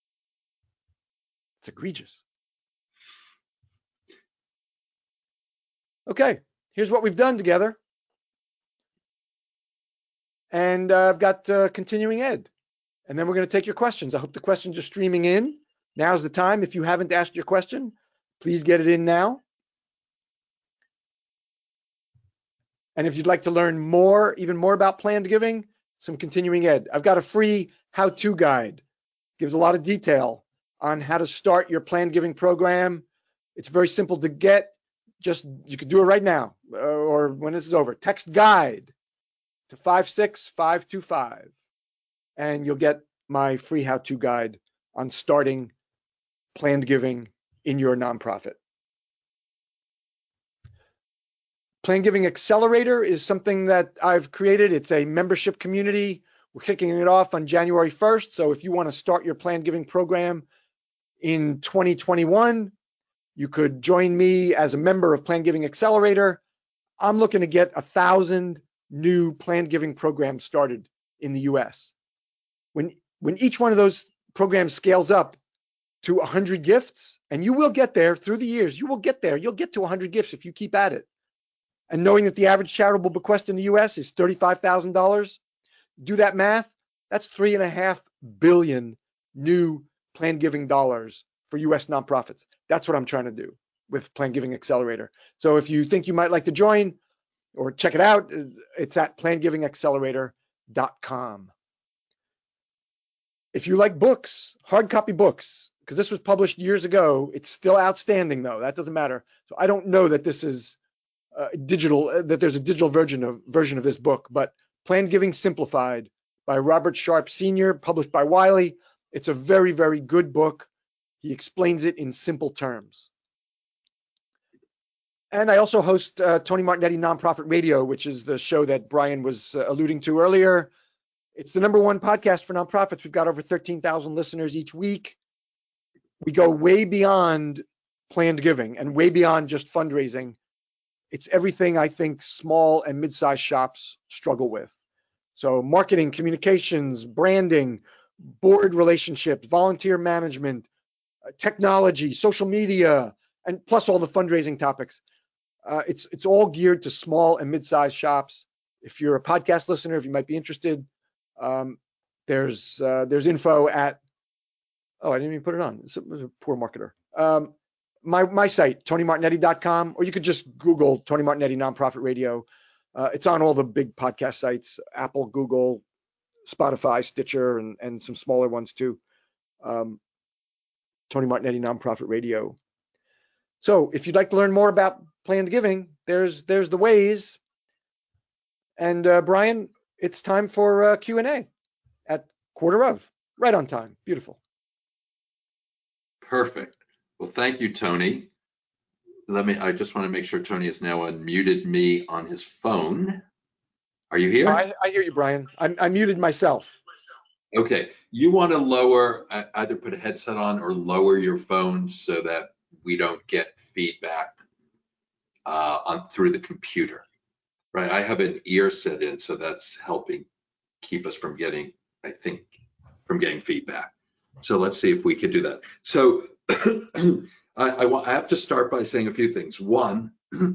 It's egregious. Okay, here's what we've done together. And uh, I've got uh, continuing ed. And then we're going to take your questions. I hope the questions are streaming in. Now's the time. If you haven't asked your question, please get it in now. And if you'd like to learn more, even more about planned giving, some continuing ed. I've got a free how-to guide. Gives a lot of detail on how to start your planned giving program. It's very simple to get. Just, you could do it right now uh, or when this is over. Text guide to five six five two five and you'll get my free how-to guide on starting planned giving in your nonprofit. Planned Giving Accelerator is something that I've created. It's a membership community. We're kicking it off on January first. So if you want to start your planned giving program in twenty twenty-one, you could join me as a member of Planned Giving Accelerator. I'm looking to get a thousand new planned giving programs started in the U S. When, when each one of those programs scales up to one hundred gifts, and you will get there through the years, you will get there. You'll get to one hundred gifts if you keep at it. And knowing that the average charitable bequest in the U S is thirty-five thousand dollars, do that math, that's three and a half billion new planned giving dollars for U S nonprofits. That's what I'm trying to do with Planned Giving Accelerator. So if you think you might like to join or check it out, it's at planned giving accelerator dot com. If you like books, hard copy books, because this was published years ago, it's still outstanding though, that doesn't matter. So I don't know that this is uh, digital, uh, that there's a digital version of version of this book, but Planned Giving Simplified by Robert Sharp Senior, published by Wiley. It's a very, very good book. He explains it in simple terms. And I also host uh, Tony Martignetti Nonprofit Radio, which is the show that Brian was uh, alluding to earlier. It's the number one podcast for nonprofits. We've got over thirteen thousand listeners each week. We go way beyond planned giving and way beyond just fundraising. It's everything I think small and mid-sized shops struggle with. So marketing, communications, branding, board relationships, volunteer management, uh, technology, social media, and plus all the fundraising topics. Uh, it's it's all geared to small and mid-sized shops. If you're a podcast listener, if you might be interested, um, there's uh, there's info at, oh, I didn't even put it on. It's a, it was a poor marketer. Um, my my site, tony martignetti dot com, or you could just Google Tony Martignetti Nonprofit Radio. Uh, it's on all the big podcast sites, Apple, Google, Spotify, Stitcher, and, and some smaller ones too. Um, Tony Martignetti Nonprofit Radio. So if you'd like to learn more about planned giving, there's there's the ways. And uh, Brian, it's time for uh, Q and A at quarter of, right on time. Beautiful. Perfect. Well, thank you, Tony. Let me, I just want to make sure Tony has now unmuted me on his phone. Are you here? I, I hear you, Brian. I, I muted myself. Okay. You want to lower, uh, either put a headset on or lower your phone so that we don't get feedback uh, on through the computer, right? I have an ear set in, so that's helping keep us from getting, I think, from getting feedback. So let's see if we can do that. So I, I, want, I have to start by saying a few things. One,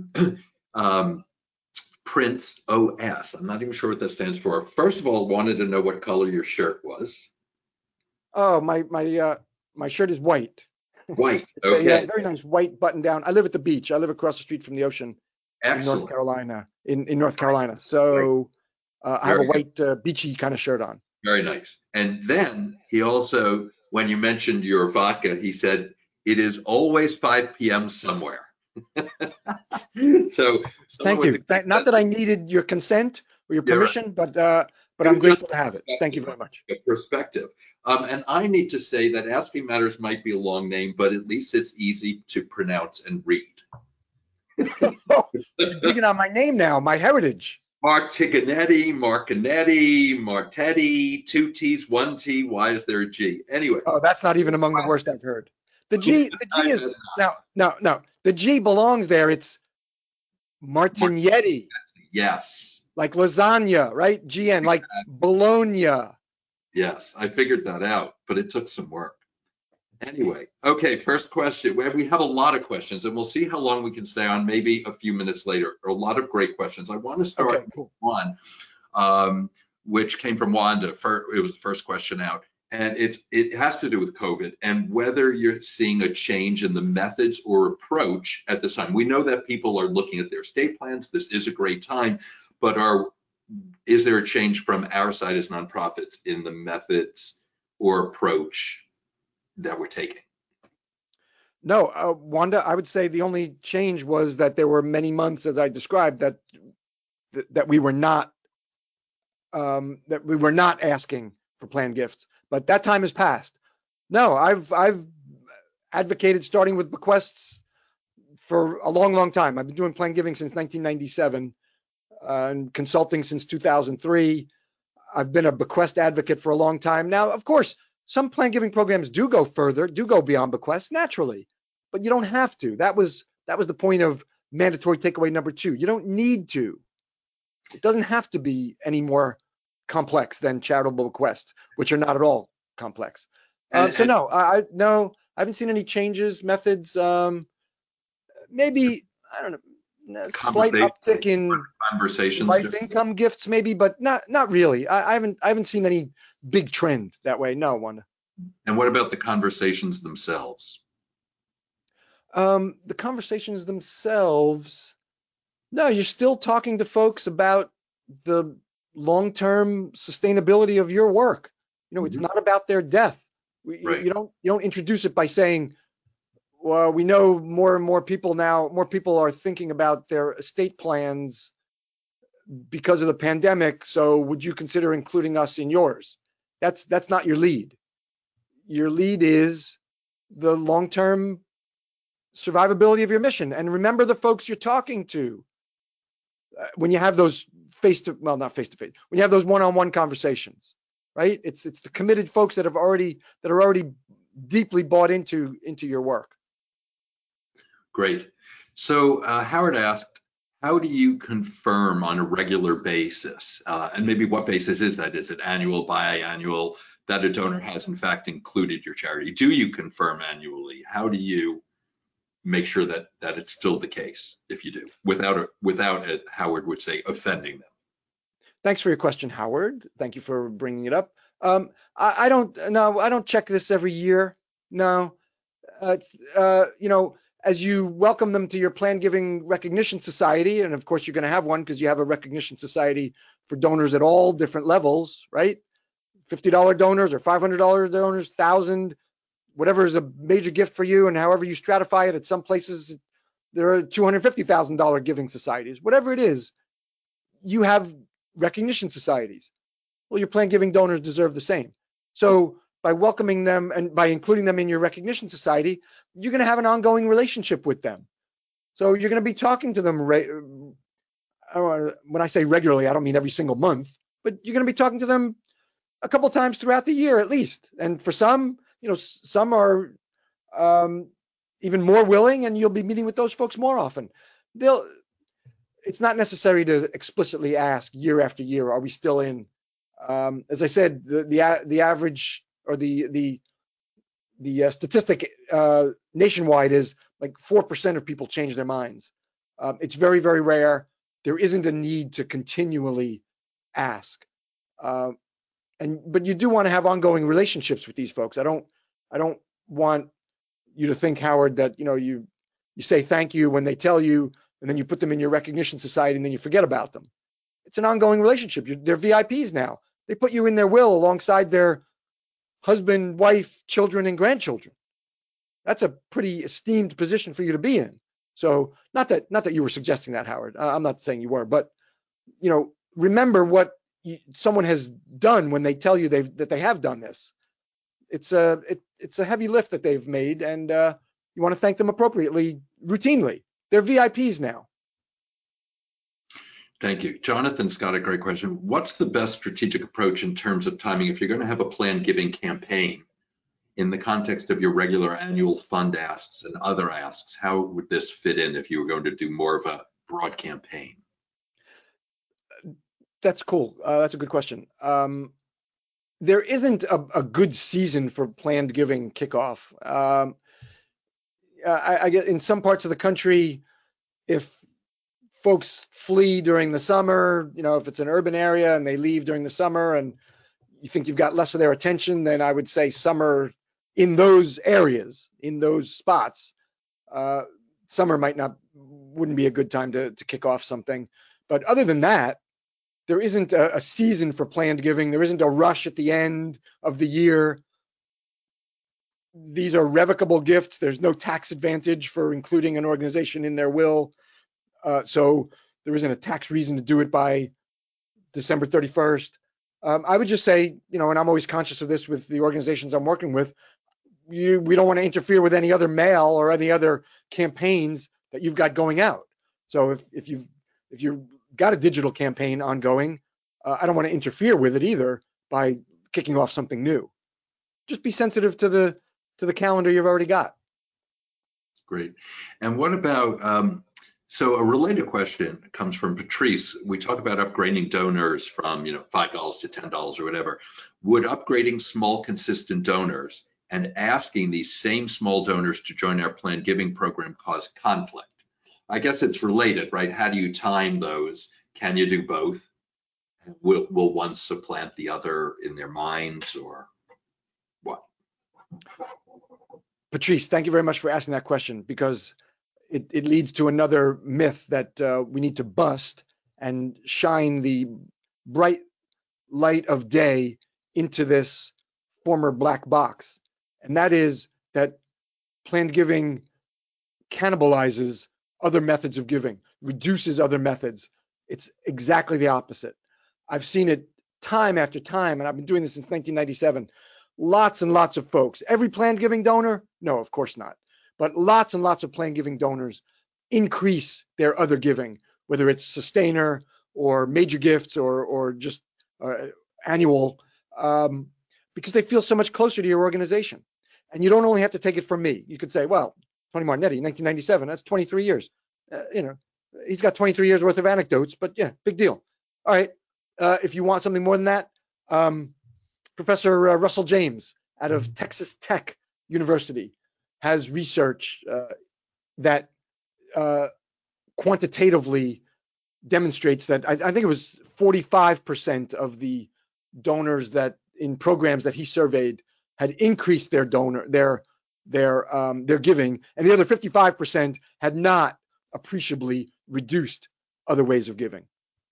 um, Prince O S. I'm not even sure what that stands for. First of all, wanted to know what color your shirt was. Oh, my my uh, my shirt is white. White. It's Okay. a uh, very nice white button down. I live at the beach. I live across the street from the ocean. Excellent. In North Carolina. In in North Carolina. So uh, I have a white uh, beachy kind of shirt on. Very nice. And then he also, when you mentioned your vodka, he said it is always five p m somewhere. so thank you. Th- not that I needed your consent or your permission, right. but uh, but I'm grateful to have it. Thank you very much. Perspective. Um, and I need to say that Asking Matters might be a long name, but at least it's easy to pronounce and read. Oh, you're digging on my name now, my heritage. Martignetti, Marconetti, Martetti, two T's, one T. Why is there a G? Anyway. Oh, that's not even among the worst I've heard. The G, the G is no, no, no. The G belongs there. It's Martignetti. Yes. Like lasagna, right? G N, like Bologna. Yes, I figured that out, but it took some work. Anyway, okay, first question. We have a lot of questions, and we'll see how long we can stay on, maybe a few minutes later. A lot of great questions. I want to start okay, cool. with one, um, which came from Wanda. For, it was the first question out. and it it has to do with COVID and whether you're seeing a change in the methods or approach at this time. We know that people are looking at their estate plans. This is a great time, but are is there a change from our side as nonprofits in the methods or approach that we're taking? No, uh, Wanda, I would say the only change was that there were many months, as I described, that that we were not um, that we were not asking for planned gifts. But that time has passed. No, I've I've advocated starting with bequests for a long, long time. I've been doing planned giving since nineteen ninety-seven uh, and consulting since two thousand three. I've been a bequest advocate for a long time. Now, of course, some planned giving programs do go further, do go beyond bequests naturally, but you don't have to. That was that was the point of mandatory takeaway number two. You don't need to. It doesn't have to be any more complex than charitable bequests, which are not at all complex. Um, And, so and no, I, I no, I haven't seen any changes, methods. Um, maybe I don't know, a slight conversation, uptick in conversations. life income gifts, maybe, but not not really. I, I haven't I haven't seen any big trend that way. No one. And what about the conversations themselves? Um, the conversations themselves. No, you're still talking to folks about the long-term sustainability of your work. You know, it's Mhm. not about their death. We, you, Right. you don't you don't introduce it by saying, well, we know more and more people now, more people are thinking about their estate plans because of the pandemic. So would you consider including us in yours? That's that's not your lead. Your lead is the long-term survivability of your mission. And remember the folks you're talking to uh, when you have those face to well, not face to face, when you have those one-on-one conversations, right? It's it's the committed folks that have already that are already deeply bought into into your work. Great. So uh, Howard asked, how do you confirm on a regular basis, uh, and maybe what basis is that? Is it annual, biannual, that a donor has in fact included your charity? Do you confirm annually? How do you make sure that that it's still the case if you do, without a, without, as Howard would say, offending them? Thanks for your question, Howard. Thank you for bringing it up. Um, I, I don't no, I don't check this every year. No, uh, it's uh, you know, as you welcome them to your Plan Giving Recognition Society, and of course you're going to have one because you have a recognition society for donors at all different levels, right? fifty dollar donors or five hundred dollar donors, one thousand, whatever is a major gift for you, and however you stratify it. At some places, there are two hundred fifty thousand dollar giving societies. Whatever it is, you have recognition societies. Well, your plan giving donors deserve the same. So by welcoming them and by including them in your recognition society, you're going to have an ongoing relationship with them. So you're going to be talking to them. When I say regularly, I don't mean every single month, but you're going to be talking to them a couple of times throughout the year at least. And for some, you know, some are um, even more willing, and you'll be meeting with those folks more often. They'll. It's not necessary to explicitly ask year after year, are we still in? Um, as I said, the the, the average or the the the uh, statistic uh, nationwide is like four percent of people change their minds. Um, it's very, very rare. There isn't a need to continually ask. Uh, and but you do want to have ongoing relationships with these folks. I don't I don't want you to think, Howard, that you know you you say thank you when they tell you, and then you put them in your recognition society, and then you forget about them. It's an ongoing relationship. You're, they're V I Ps now. They put you in their will alongside their husband, wife, children, and grandchildren. That's a pretty esteemed position for you to be in. So not that not that you were suggesting that, Howard. Uh, I'm not saying you were, but you know, remember what you, someone has done when they tell you they've that they have done this. It's a it, it's a heavy lift that they've made, and uh, you want to thank them appropriately, routinely. They're V I Ps now. Thank you. Jonathan's got a great question. What's the best strategic approach in terms of timing if you're going to have a planned giving campaign in the context of your regular annual fund asks and other asks? How would this fit in if you were going to do more of a broad campaign? That's cool. Uh, that's a good question. Um, there isn't a, a good season for planned giving kickoff. Um, I, I get in some parts of the country, if folks flee during the summer, you know, if it's an urban area and they leave during the summer, and you think you've got less of their attention, then I would say summer in those areas, in those spots, uh, summer might not, wouldn't be a good time to, to kick off something. But other than that, there isn't a, a season for planned giving. There isn't a rush at the end of the year. These are revocable gifts. There's no tax advantage for including an organization in their will. Uh, so there isn't a tax reason to do it by December thirty-first. Um, I would just say, you know, and I'm always conscious of this with the organizations I'm working with, you, we don't want to interfere with any other mail or any other campaigns that you've got going out. So if, if you've if you've got a digital campaign ongoing, uh, I don't want to interfere with it either by kicking off something new. Just be sensitive to the to the calendar you've already got. Great. And what about, um, so a related question comes from Patrice. We talk about upgrading donors from, you know, five dollars to ten dollars or whatever. Would upgrading small, consistent donors and asking these same small donors to join our planned giving program cause conflict? I guess it's related, right? How do you time those? Can you do both? Will, will one supplant the other in their minds, or what? Patrice, thank you very much for asking that question, because it, it leads to another myth that uh, we need to bust and shine the bright light of day into this former black box. And that is that planned giving cannibalizes other methods of giving, reduces other methods. It's exactly the opposite. I've seen it time after time, and I've been doing this since nineteen ninety-seven. Lots and lots of folks. Every planned giving donor? No, of course not. But lots and lots of planned giving donors increase their other giving, whether it's sustainer or major gifts or or just uh, annual, um, because they feel so much closer to your organization. And you don't only have to take it from me. You could say, well, Tony Martignetti, nineteen ninety-seven, that's twenty-three years. Uh, you know, he's got twenty-three years worth of anecdotes, but yeah, big deal. All right. Uh, if you want something more than that, um, Professor uh, Russell James out of Texas Tech University has research uh, that uh, quantitatively demonstrates that I, I think it was forty-five percent of the donors that in programs that he surveyed had increased their donor their their um, their giving, and the other fifty-five percent had not appreciably reduced other ways of giving.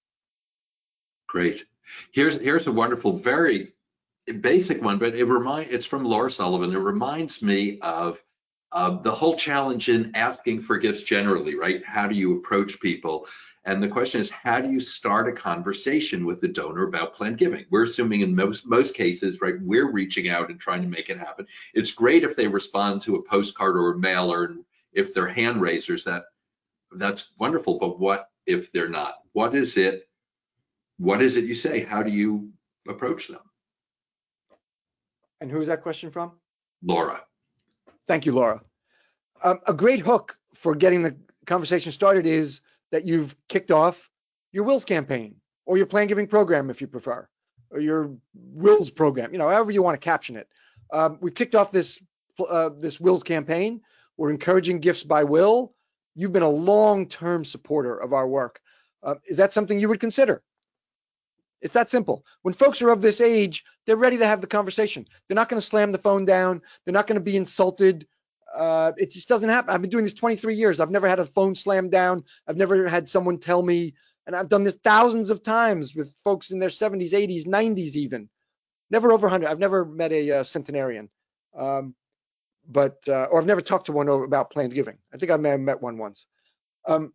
Great. Here's here's a wonderful, very basic one, but it remind it's from Laura Sullivan. It reminds me of uh, the whole challenge in asking for gifts generally, right? How do you approach people? And the question is, how do you start a conversation with the donor about planned giving? We're assuming in most most cases, right, we're reaching out and trying to make it happen. It's great if they respond to a postcard or a mailer, and if they're hand raisers, that that's wonderful. But what if they're not? What is it? What is it you say? How do you approach them? And who's that question from? Laura. Thank you, Laura. Um, a great hook for getting the conversation started is that you've kicked off your wills campaign or your plan giving program, if you prefer, or your wills program, you know, however you want to caption it. Um, we've kicked off this uh, this wills campaign. We're encouraging gifts by will. You've been a long-term supporter of our work. Uh, is that something you would consider? It's that simple. When folks are of this age, they're ready to have the conversation. They're not going to slam the phone down. They're not going to be insulted. Uh, it just doesn't happen. I've been doing this twenty-three years. I've never had a phone slammed down. I've never had someone tell me, and I've done this thousands of times with folks in their seventies, eighties, nineties even. Never over one hundred. I've never met a uh, centenarian, um, but uh, or I've never talked to one about planned giving. I think I may have met one once. Um,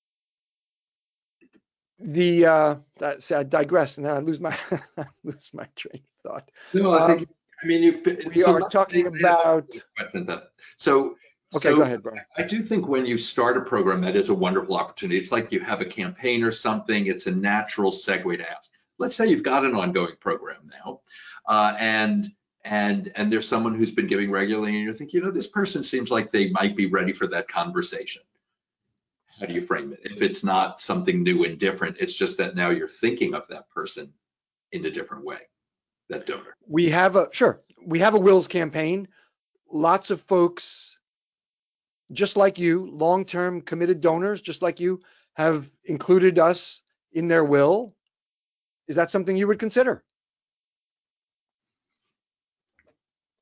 the uh see, I digress and then I lose my lose my train of thought. No, I think Um, I mean you've been, we so are let's talking say about. so Okay, go so ahead, Brian. I do think when you start a program, that is a wonderful opportunity. It's like you have a campaign or something. It's a natural segue to ask. Let's say you've got an ongoing program now, uh, and and and there's someone who's been giving regularly, and you think, you know, this person seems like they might be ready for that conversation. How do you frame it? If it's not something new and different, it's just that now you're thinking of that person in a different way, that donor. We have a sure. We have a wills campaign. Lots of folks, just like you, long-term committed donors, just like you, have included us in their will. Is that something you would consider?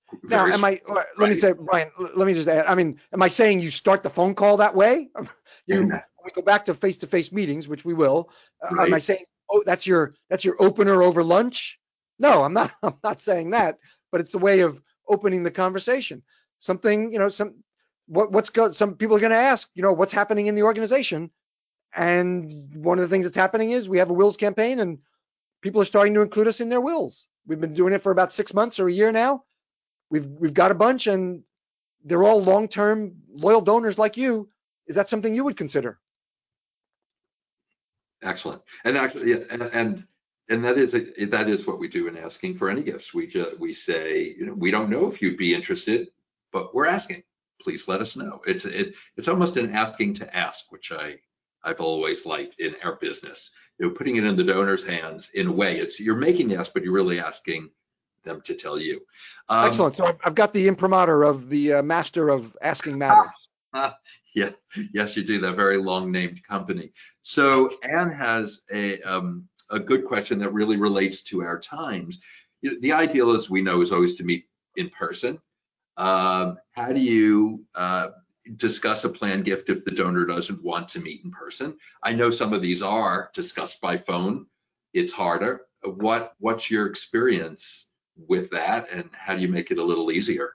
Now, Very am I, uh, let me right. say, Brian, l- let me just add, I mean, am I saying you start the phone call that way? You, And when we go back to face-to-face meetings, which we will, uh, am I right. saying, oh, that's your, that's your opener over lunch? No, I'm not, I'm not saying that, but it's the way of opening the conversation. Something, you know, some, what, what's go, some people are going to ask, you know, what's happening in the organization. And one of the things that's happening is we have a wills campaign and people are starting to include us in their wills. We've been doing it for about six months or a year now. We've, we've got a bunch and they're all long-term loyal donors like you. Is that something you would consider? Excellent. And actually, yeah, and and, and that is a, that is what we do in asking for any gifts. We just we say, you know, we don't know if you'd be interested, but we're asking. Please let us know. It's it it's almost an asking to ask, which I I've always liked in our business. You know, putting it in the donor's hands in a way, it's you're making the ask, but you're really asking them to tell you. Um, Excellent. So I've, I've got the imprimatur of the uh, master of asking matters. Ah, yeah, yes, you do. That very long named company. So Anne has a um, a good question that really relates to our times. You know, the ideal, as we know, is always to meet in person. Um, how do you uh, discuss a planned gift if the donor doesn't want to meet in person? I know some of these are discussed by phone. It's harder. What what's your experience with that, and how do you make it a little easier?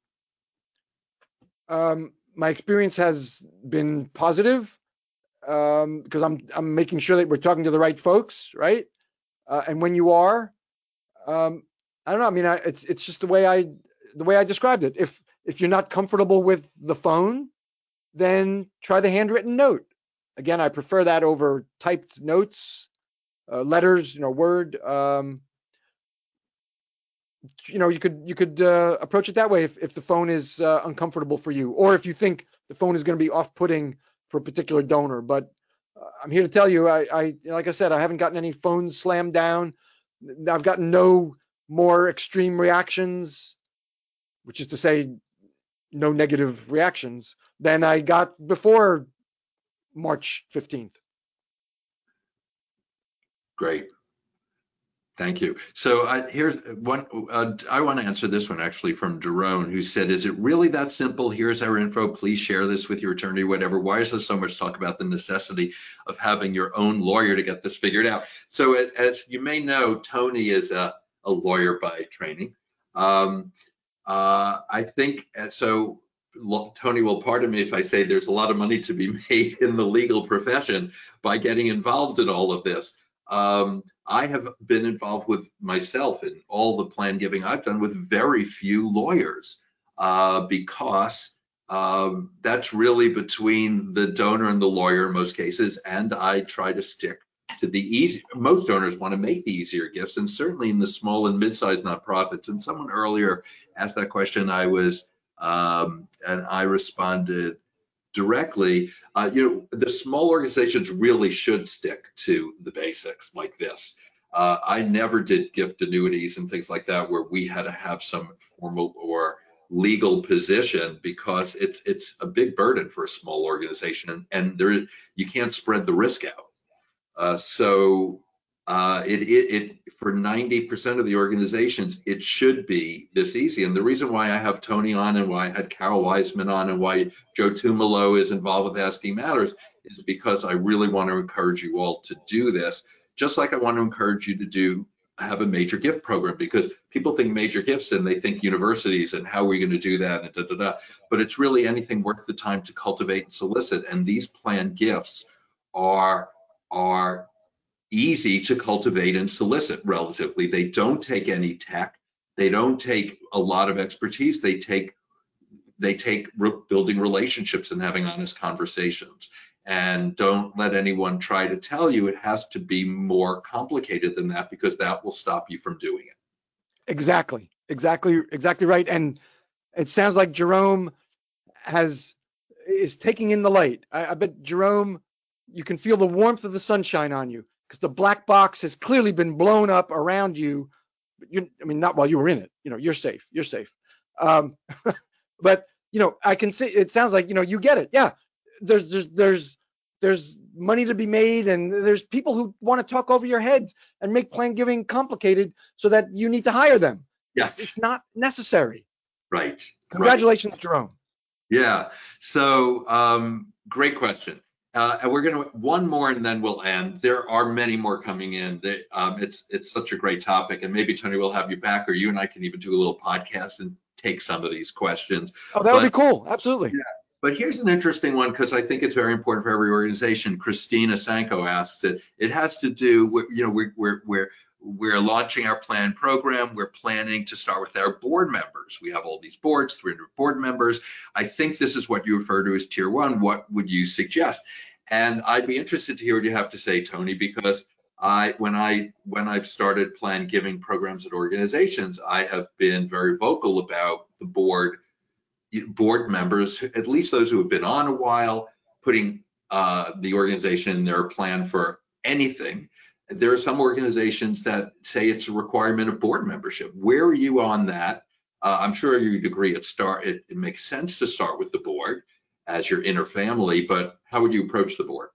Um, my experience has been positive um, because I'm I'm making sure that we're talking to the right folks, right? Uh, and when you are, um, I don't know. I mean, I, it's it's just the way I the way I described it. If if you're not comfortable with the phone, then try the handwritten note. Again, I prefer that over typed notes, uh, letters, you know, word. Um, you know, you could you could uh, approach it that way if, if the phone is uh, uncomfortable for you, or if you think the phone is going to be off-putting for a particular donor. But uh, I'm here to tell you, I, I like I said, I haven't gotten any phones slammed down. I've gotten no more extreme reactions, which is to say, no negative reactions than I got before March fifteenth. Great. Thank you. So uh, here's one. Uh, I want to answer this one actually from Jerome, who said, "Is it really that simple? Here's our info. Please share this with your attorney, whatever. Why is there so much talk about the necessity of having your own lawyer to get this figured out?" So as, as you may know, Tony is a, a lawyer by training. Um, uh, I think uh, so. lo- Tony will pardon me if I say there's a lot of money to be made in the legal profession by getting involved in all of this. Um, I have been involved with myself in all the plan giving I've done with very few lawyers uh, because um, that's really between the donor and the lawyer in most cases. And I try to stick to the easy. Most donors want to make the easier gifts, and certainly in the small and mid-sized nonprofits. And someone earlier asked that question. I was um, and I responded directly. Uh, you know, the small organizations really should stick to the basics like this. Uh, I never did gift annuities and things like that where we had to have some formal or legal position because it's it's a big burden for a small organization, and, and there you can't spread the risk out. Uh, so uh, it, it, it for ninety percent of the organizations, it should be this easy. And the reason why I have Tony on and why I had Carol Wiseman on and why Joe Tumalo is involved with Asking Matters is because I really want to encourage you all to do this, just like I want to encourage you to do have a major gift program, because people think major gifts and they think universities and how are we going to do that and da da da. But it's really anything worth the time to cultivate and solicit. And these planned gifts are are easy to cultivate and solicit relatively. They don't take any tech. They don't take a lot of expertise. They take they take re- building relationships and having honest conversations. And don't let anyone try to tell you it has to be more complicated than that, because that will stop you from doing it. Exactly, exactly, exactly right. And it sounds like Jerome has is taking in the light. I, I bet Jerome, you can feel the warmth of the sunshine on you because the black box has clearly been blown up around you. You, I mean, not while you were in it. You know, you're safe. You're safe. Um, but you know, I can see. It sounds like you know you get it. Yeah, there's there's there's there's money to be made, and there's people who want to talk over your heads and make plan giving complicated so that you need to hire them. It's it's Yes. not necessary. Right, right. Congratulations, Jerome. Yeah. So, um, great question. Uh, and we're going to one more, and then we'll end. There are many more coming in. They, um, it's it's such a great topic, and maybe Tony will have you back, or you and I can even do a little podcast and take some of these questions. Oh, that would be But cool. Absolutely. yeah, but here's an interesting one because I think it's very important for every organization. Christina Sanko asks it. It has to do with, you know, we're we're we're we're launching our plan program. We're planning to start with our board members. We have all these boards, three hundred board members. I think this is what you refer to as tier one. What would you suggest? And I'd be interested to hear what you have to say, Tony, because I, when I, when I've started plan giving programs at organizations, I have been very vocal about the board board members, at least those who have been on a while, putting uh, the organization in their plan for anything. There are some organizations that say it's a requirement of board membership. Where are you on that? Uh, I'm sure you'd agree it start it, it makes sense to start with the board as your inner family, but how would you approach the board?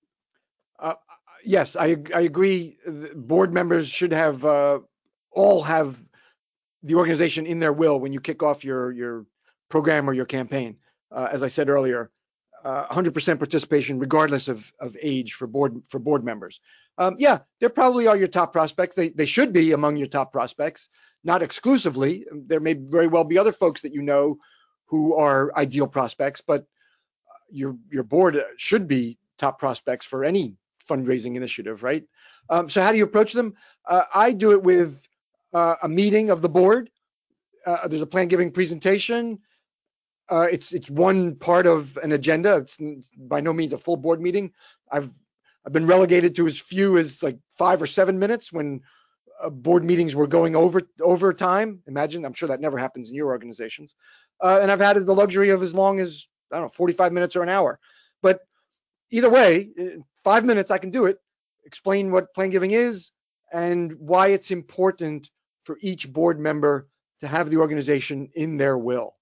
Uh, yes, I I agree. The board members should have uh, all have the organization in their will when you kick off your your program or your campaign. Uh, as I said earlier, uh, one hundred percent participation regardless of of age for board for board members. Um, yeah, there probably are your top prospects. They they should be among your top prospects, not exclusively. There may very well be other folks that you know who are ideal prospects, but your your board should be top prospects for any fundraising initiative, right? Um, so how do you approach them? Uh, I do it with uh, a meeting of the board. Uh, there's a plan giving presentation. Uh, it's it's one part of an agenda. It's, it's by no means a full board meeting. I've I've been relegated to as few as like five or seven minutes when uh, board meetings were going over over time. Imagine, I'm sure that never happens in your organizations. Uh, and I've had the luxury of as long as, I don't know, forty-five minutes or an hour. But either way, in five minutes I can do it. Explain what plan giving is and why it's important for each board member to have the organization in their will.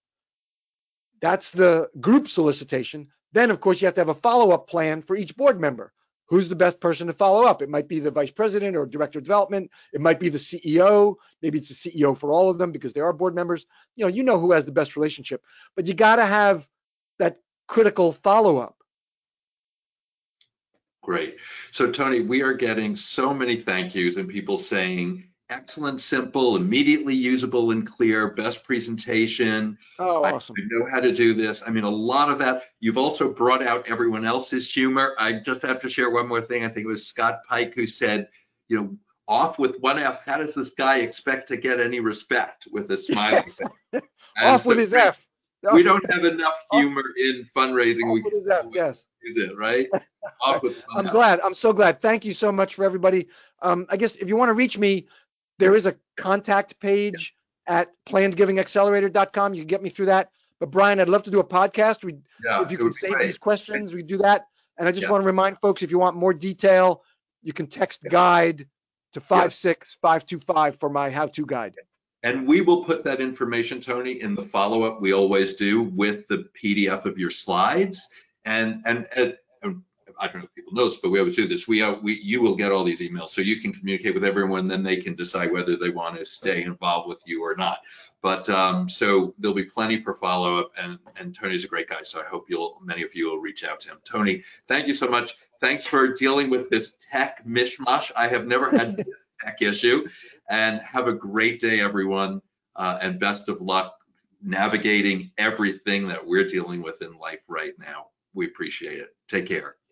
That's the group solicitation. Then, of course, you have to have a follow-up plan for each board member. Who's the best person to follow up? It might be the vice president or director of development. It might be the C E O. Maybe it's the C E O for all of them because they are board members. You know, you know who has the best relationship, but you got to have that critical follow-up. Great. So, Tony, we are getting so many thank yous and people saying excellent, simple, immediately usable and clear, best presentation. Oh, I, I awesome. know how to do this. I mean, a lot of that. You've also brought out everyone else's humor. I just have to share one more thing. I think it was Scott Pike who said, you know, off with one F. How does this guy expect to get any respect with a smiley face? And Off with so his we, F. we Off, don't have enough off, humor in fundraising. off We with can his F. always Yes. do that, right? Off with one I'm F. glad. I'm so glad. Thank you so much for everybody. Um, I guess if you want to reach me, there is Yes. a contact page at planned giving accelerator dot com. You can get me through that. But Brian, I'd love to do a podcast. We, Yeah, if you it can would be save great. these questions, we do that. And I just Yeah, want to remind folks, if you want more detail, you can text yeah, guide to yeah. five six five two five for my how-to guide. And we will put that information, Tony, in the follow-up we always do with the P D F of your slides. And and, and, and I don't know if people know this, but we always do this. We, uh, we you will get all these emails, so you can communicate with everyone. Then they can decide whether they want to stay involved with you or not. But um, so there'll be plenty for follow-up. And and Tony's a great guy, so I hope you'll many of you will reach out to him. Tony, thank you so much. Thanks for dealing with this tech mishmash. I have never had this tech issue. And have a great day, everyone, uh, and best of luck navigating everything that we're dealing with in life right now. We appreciate it. Take care.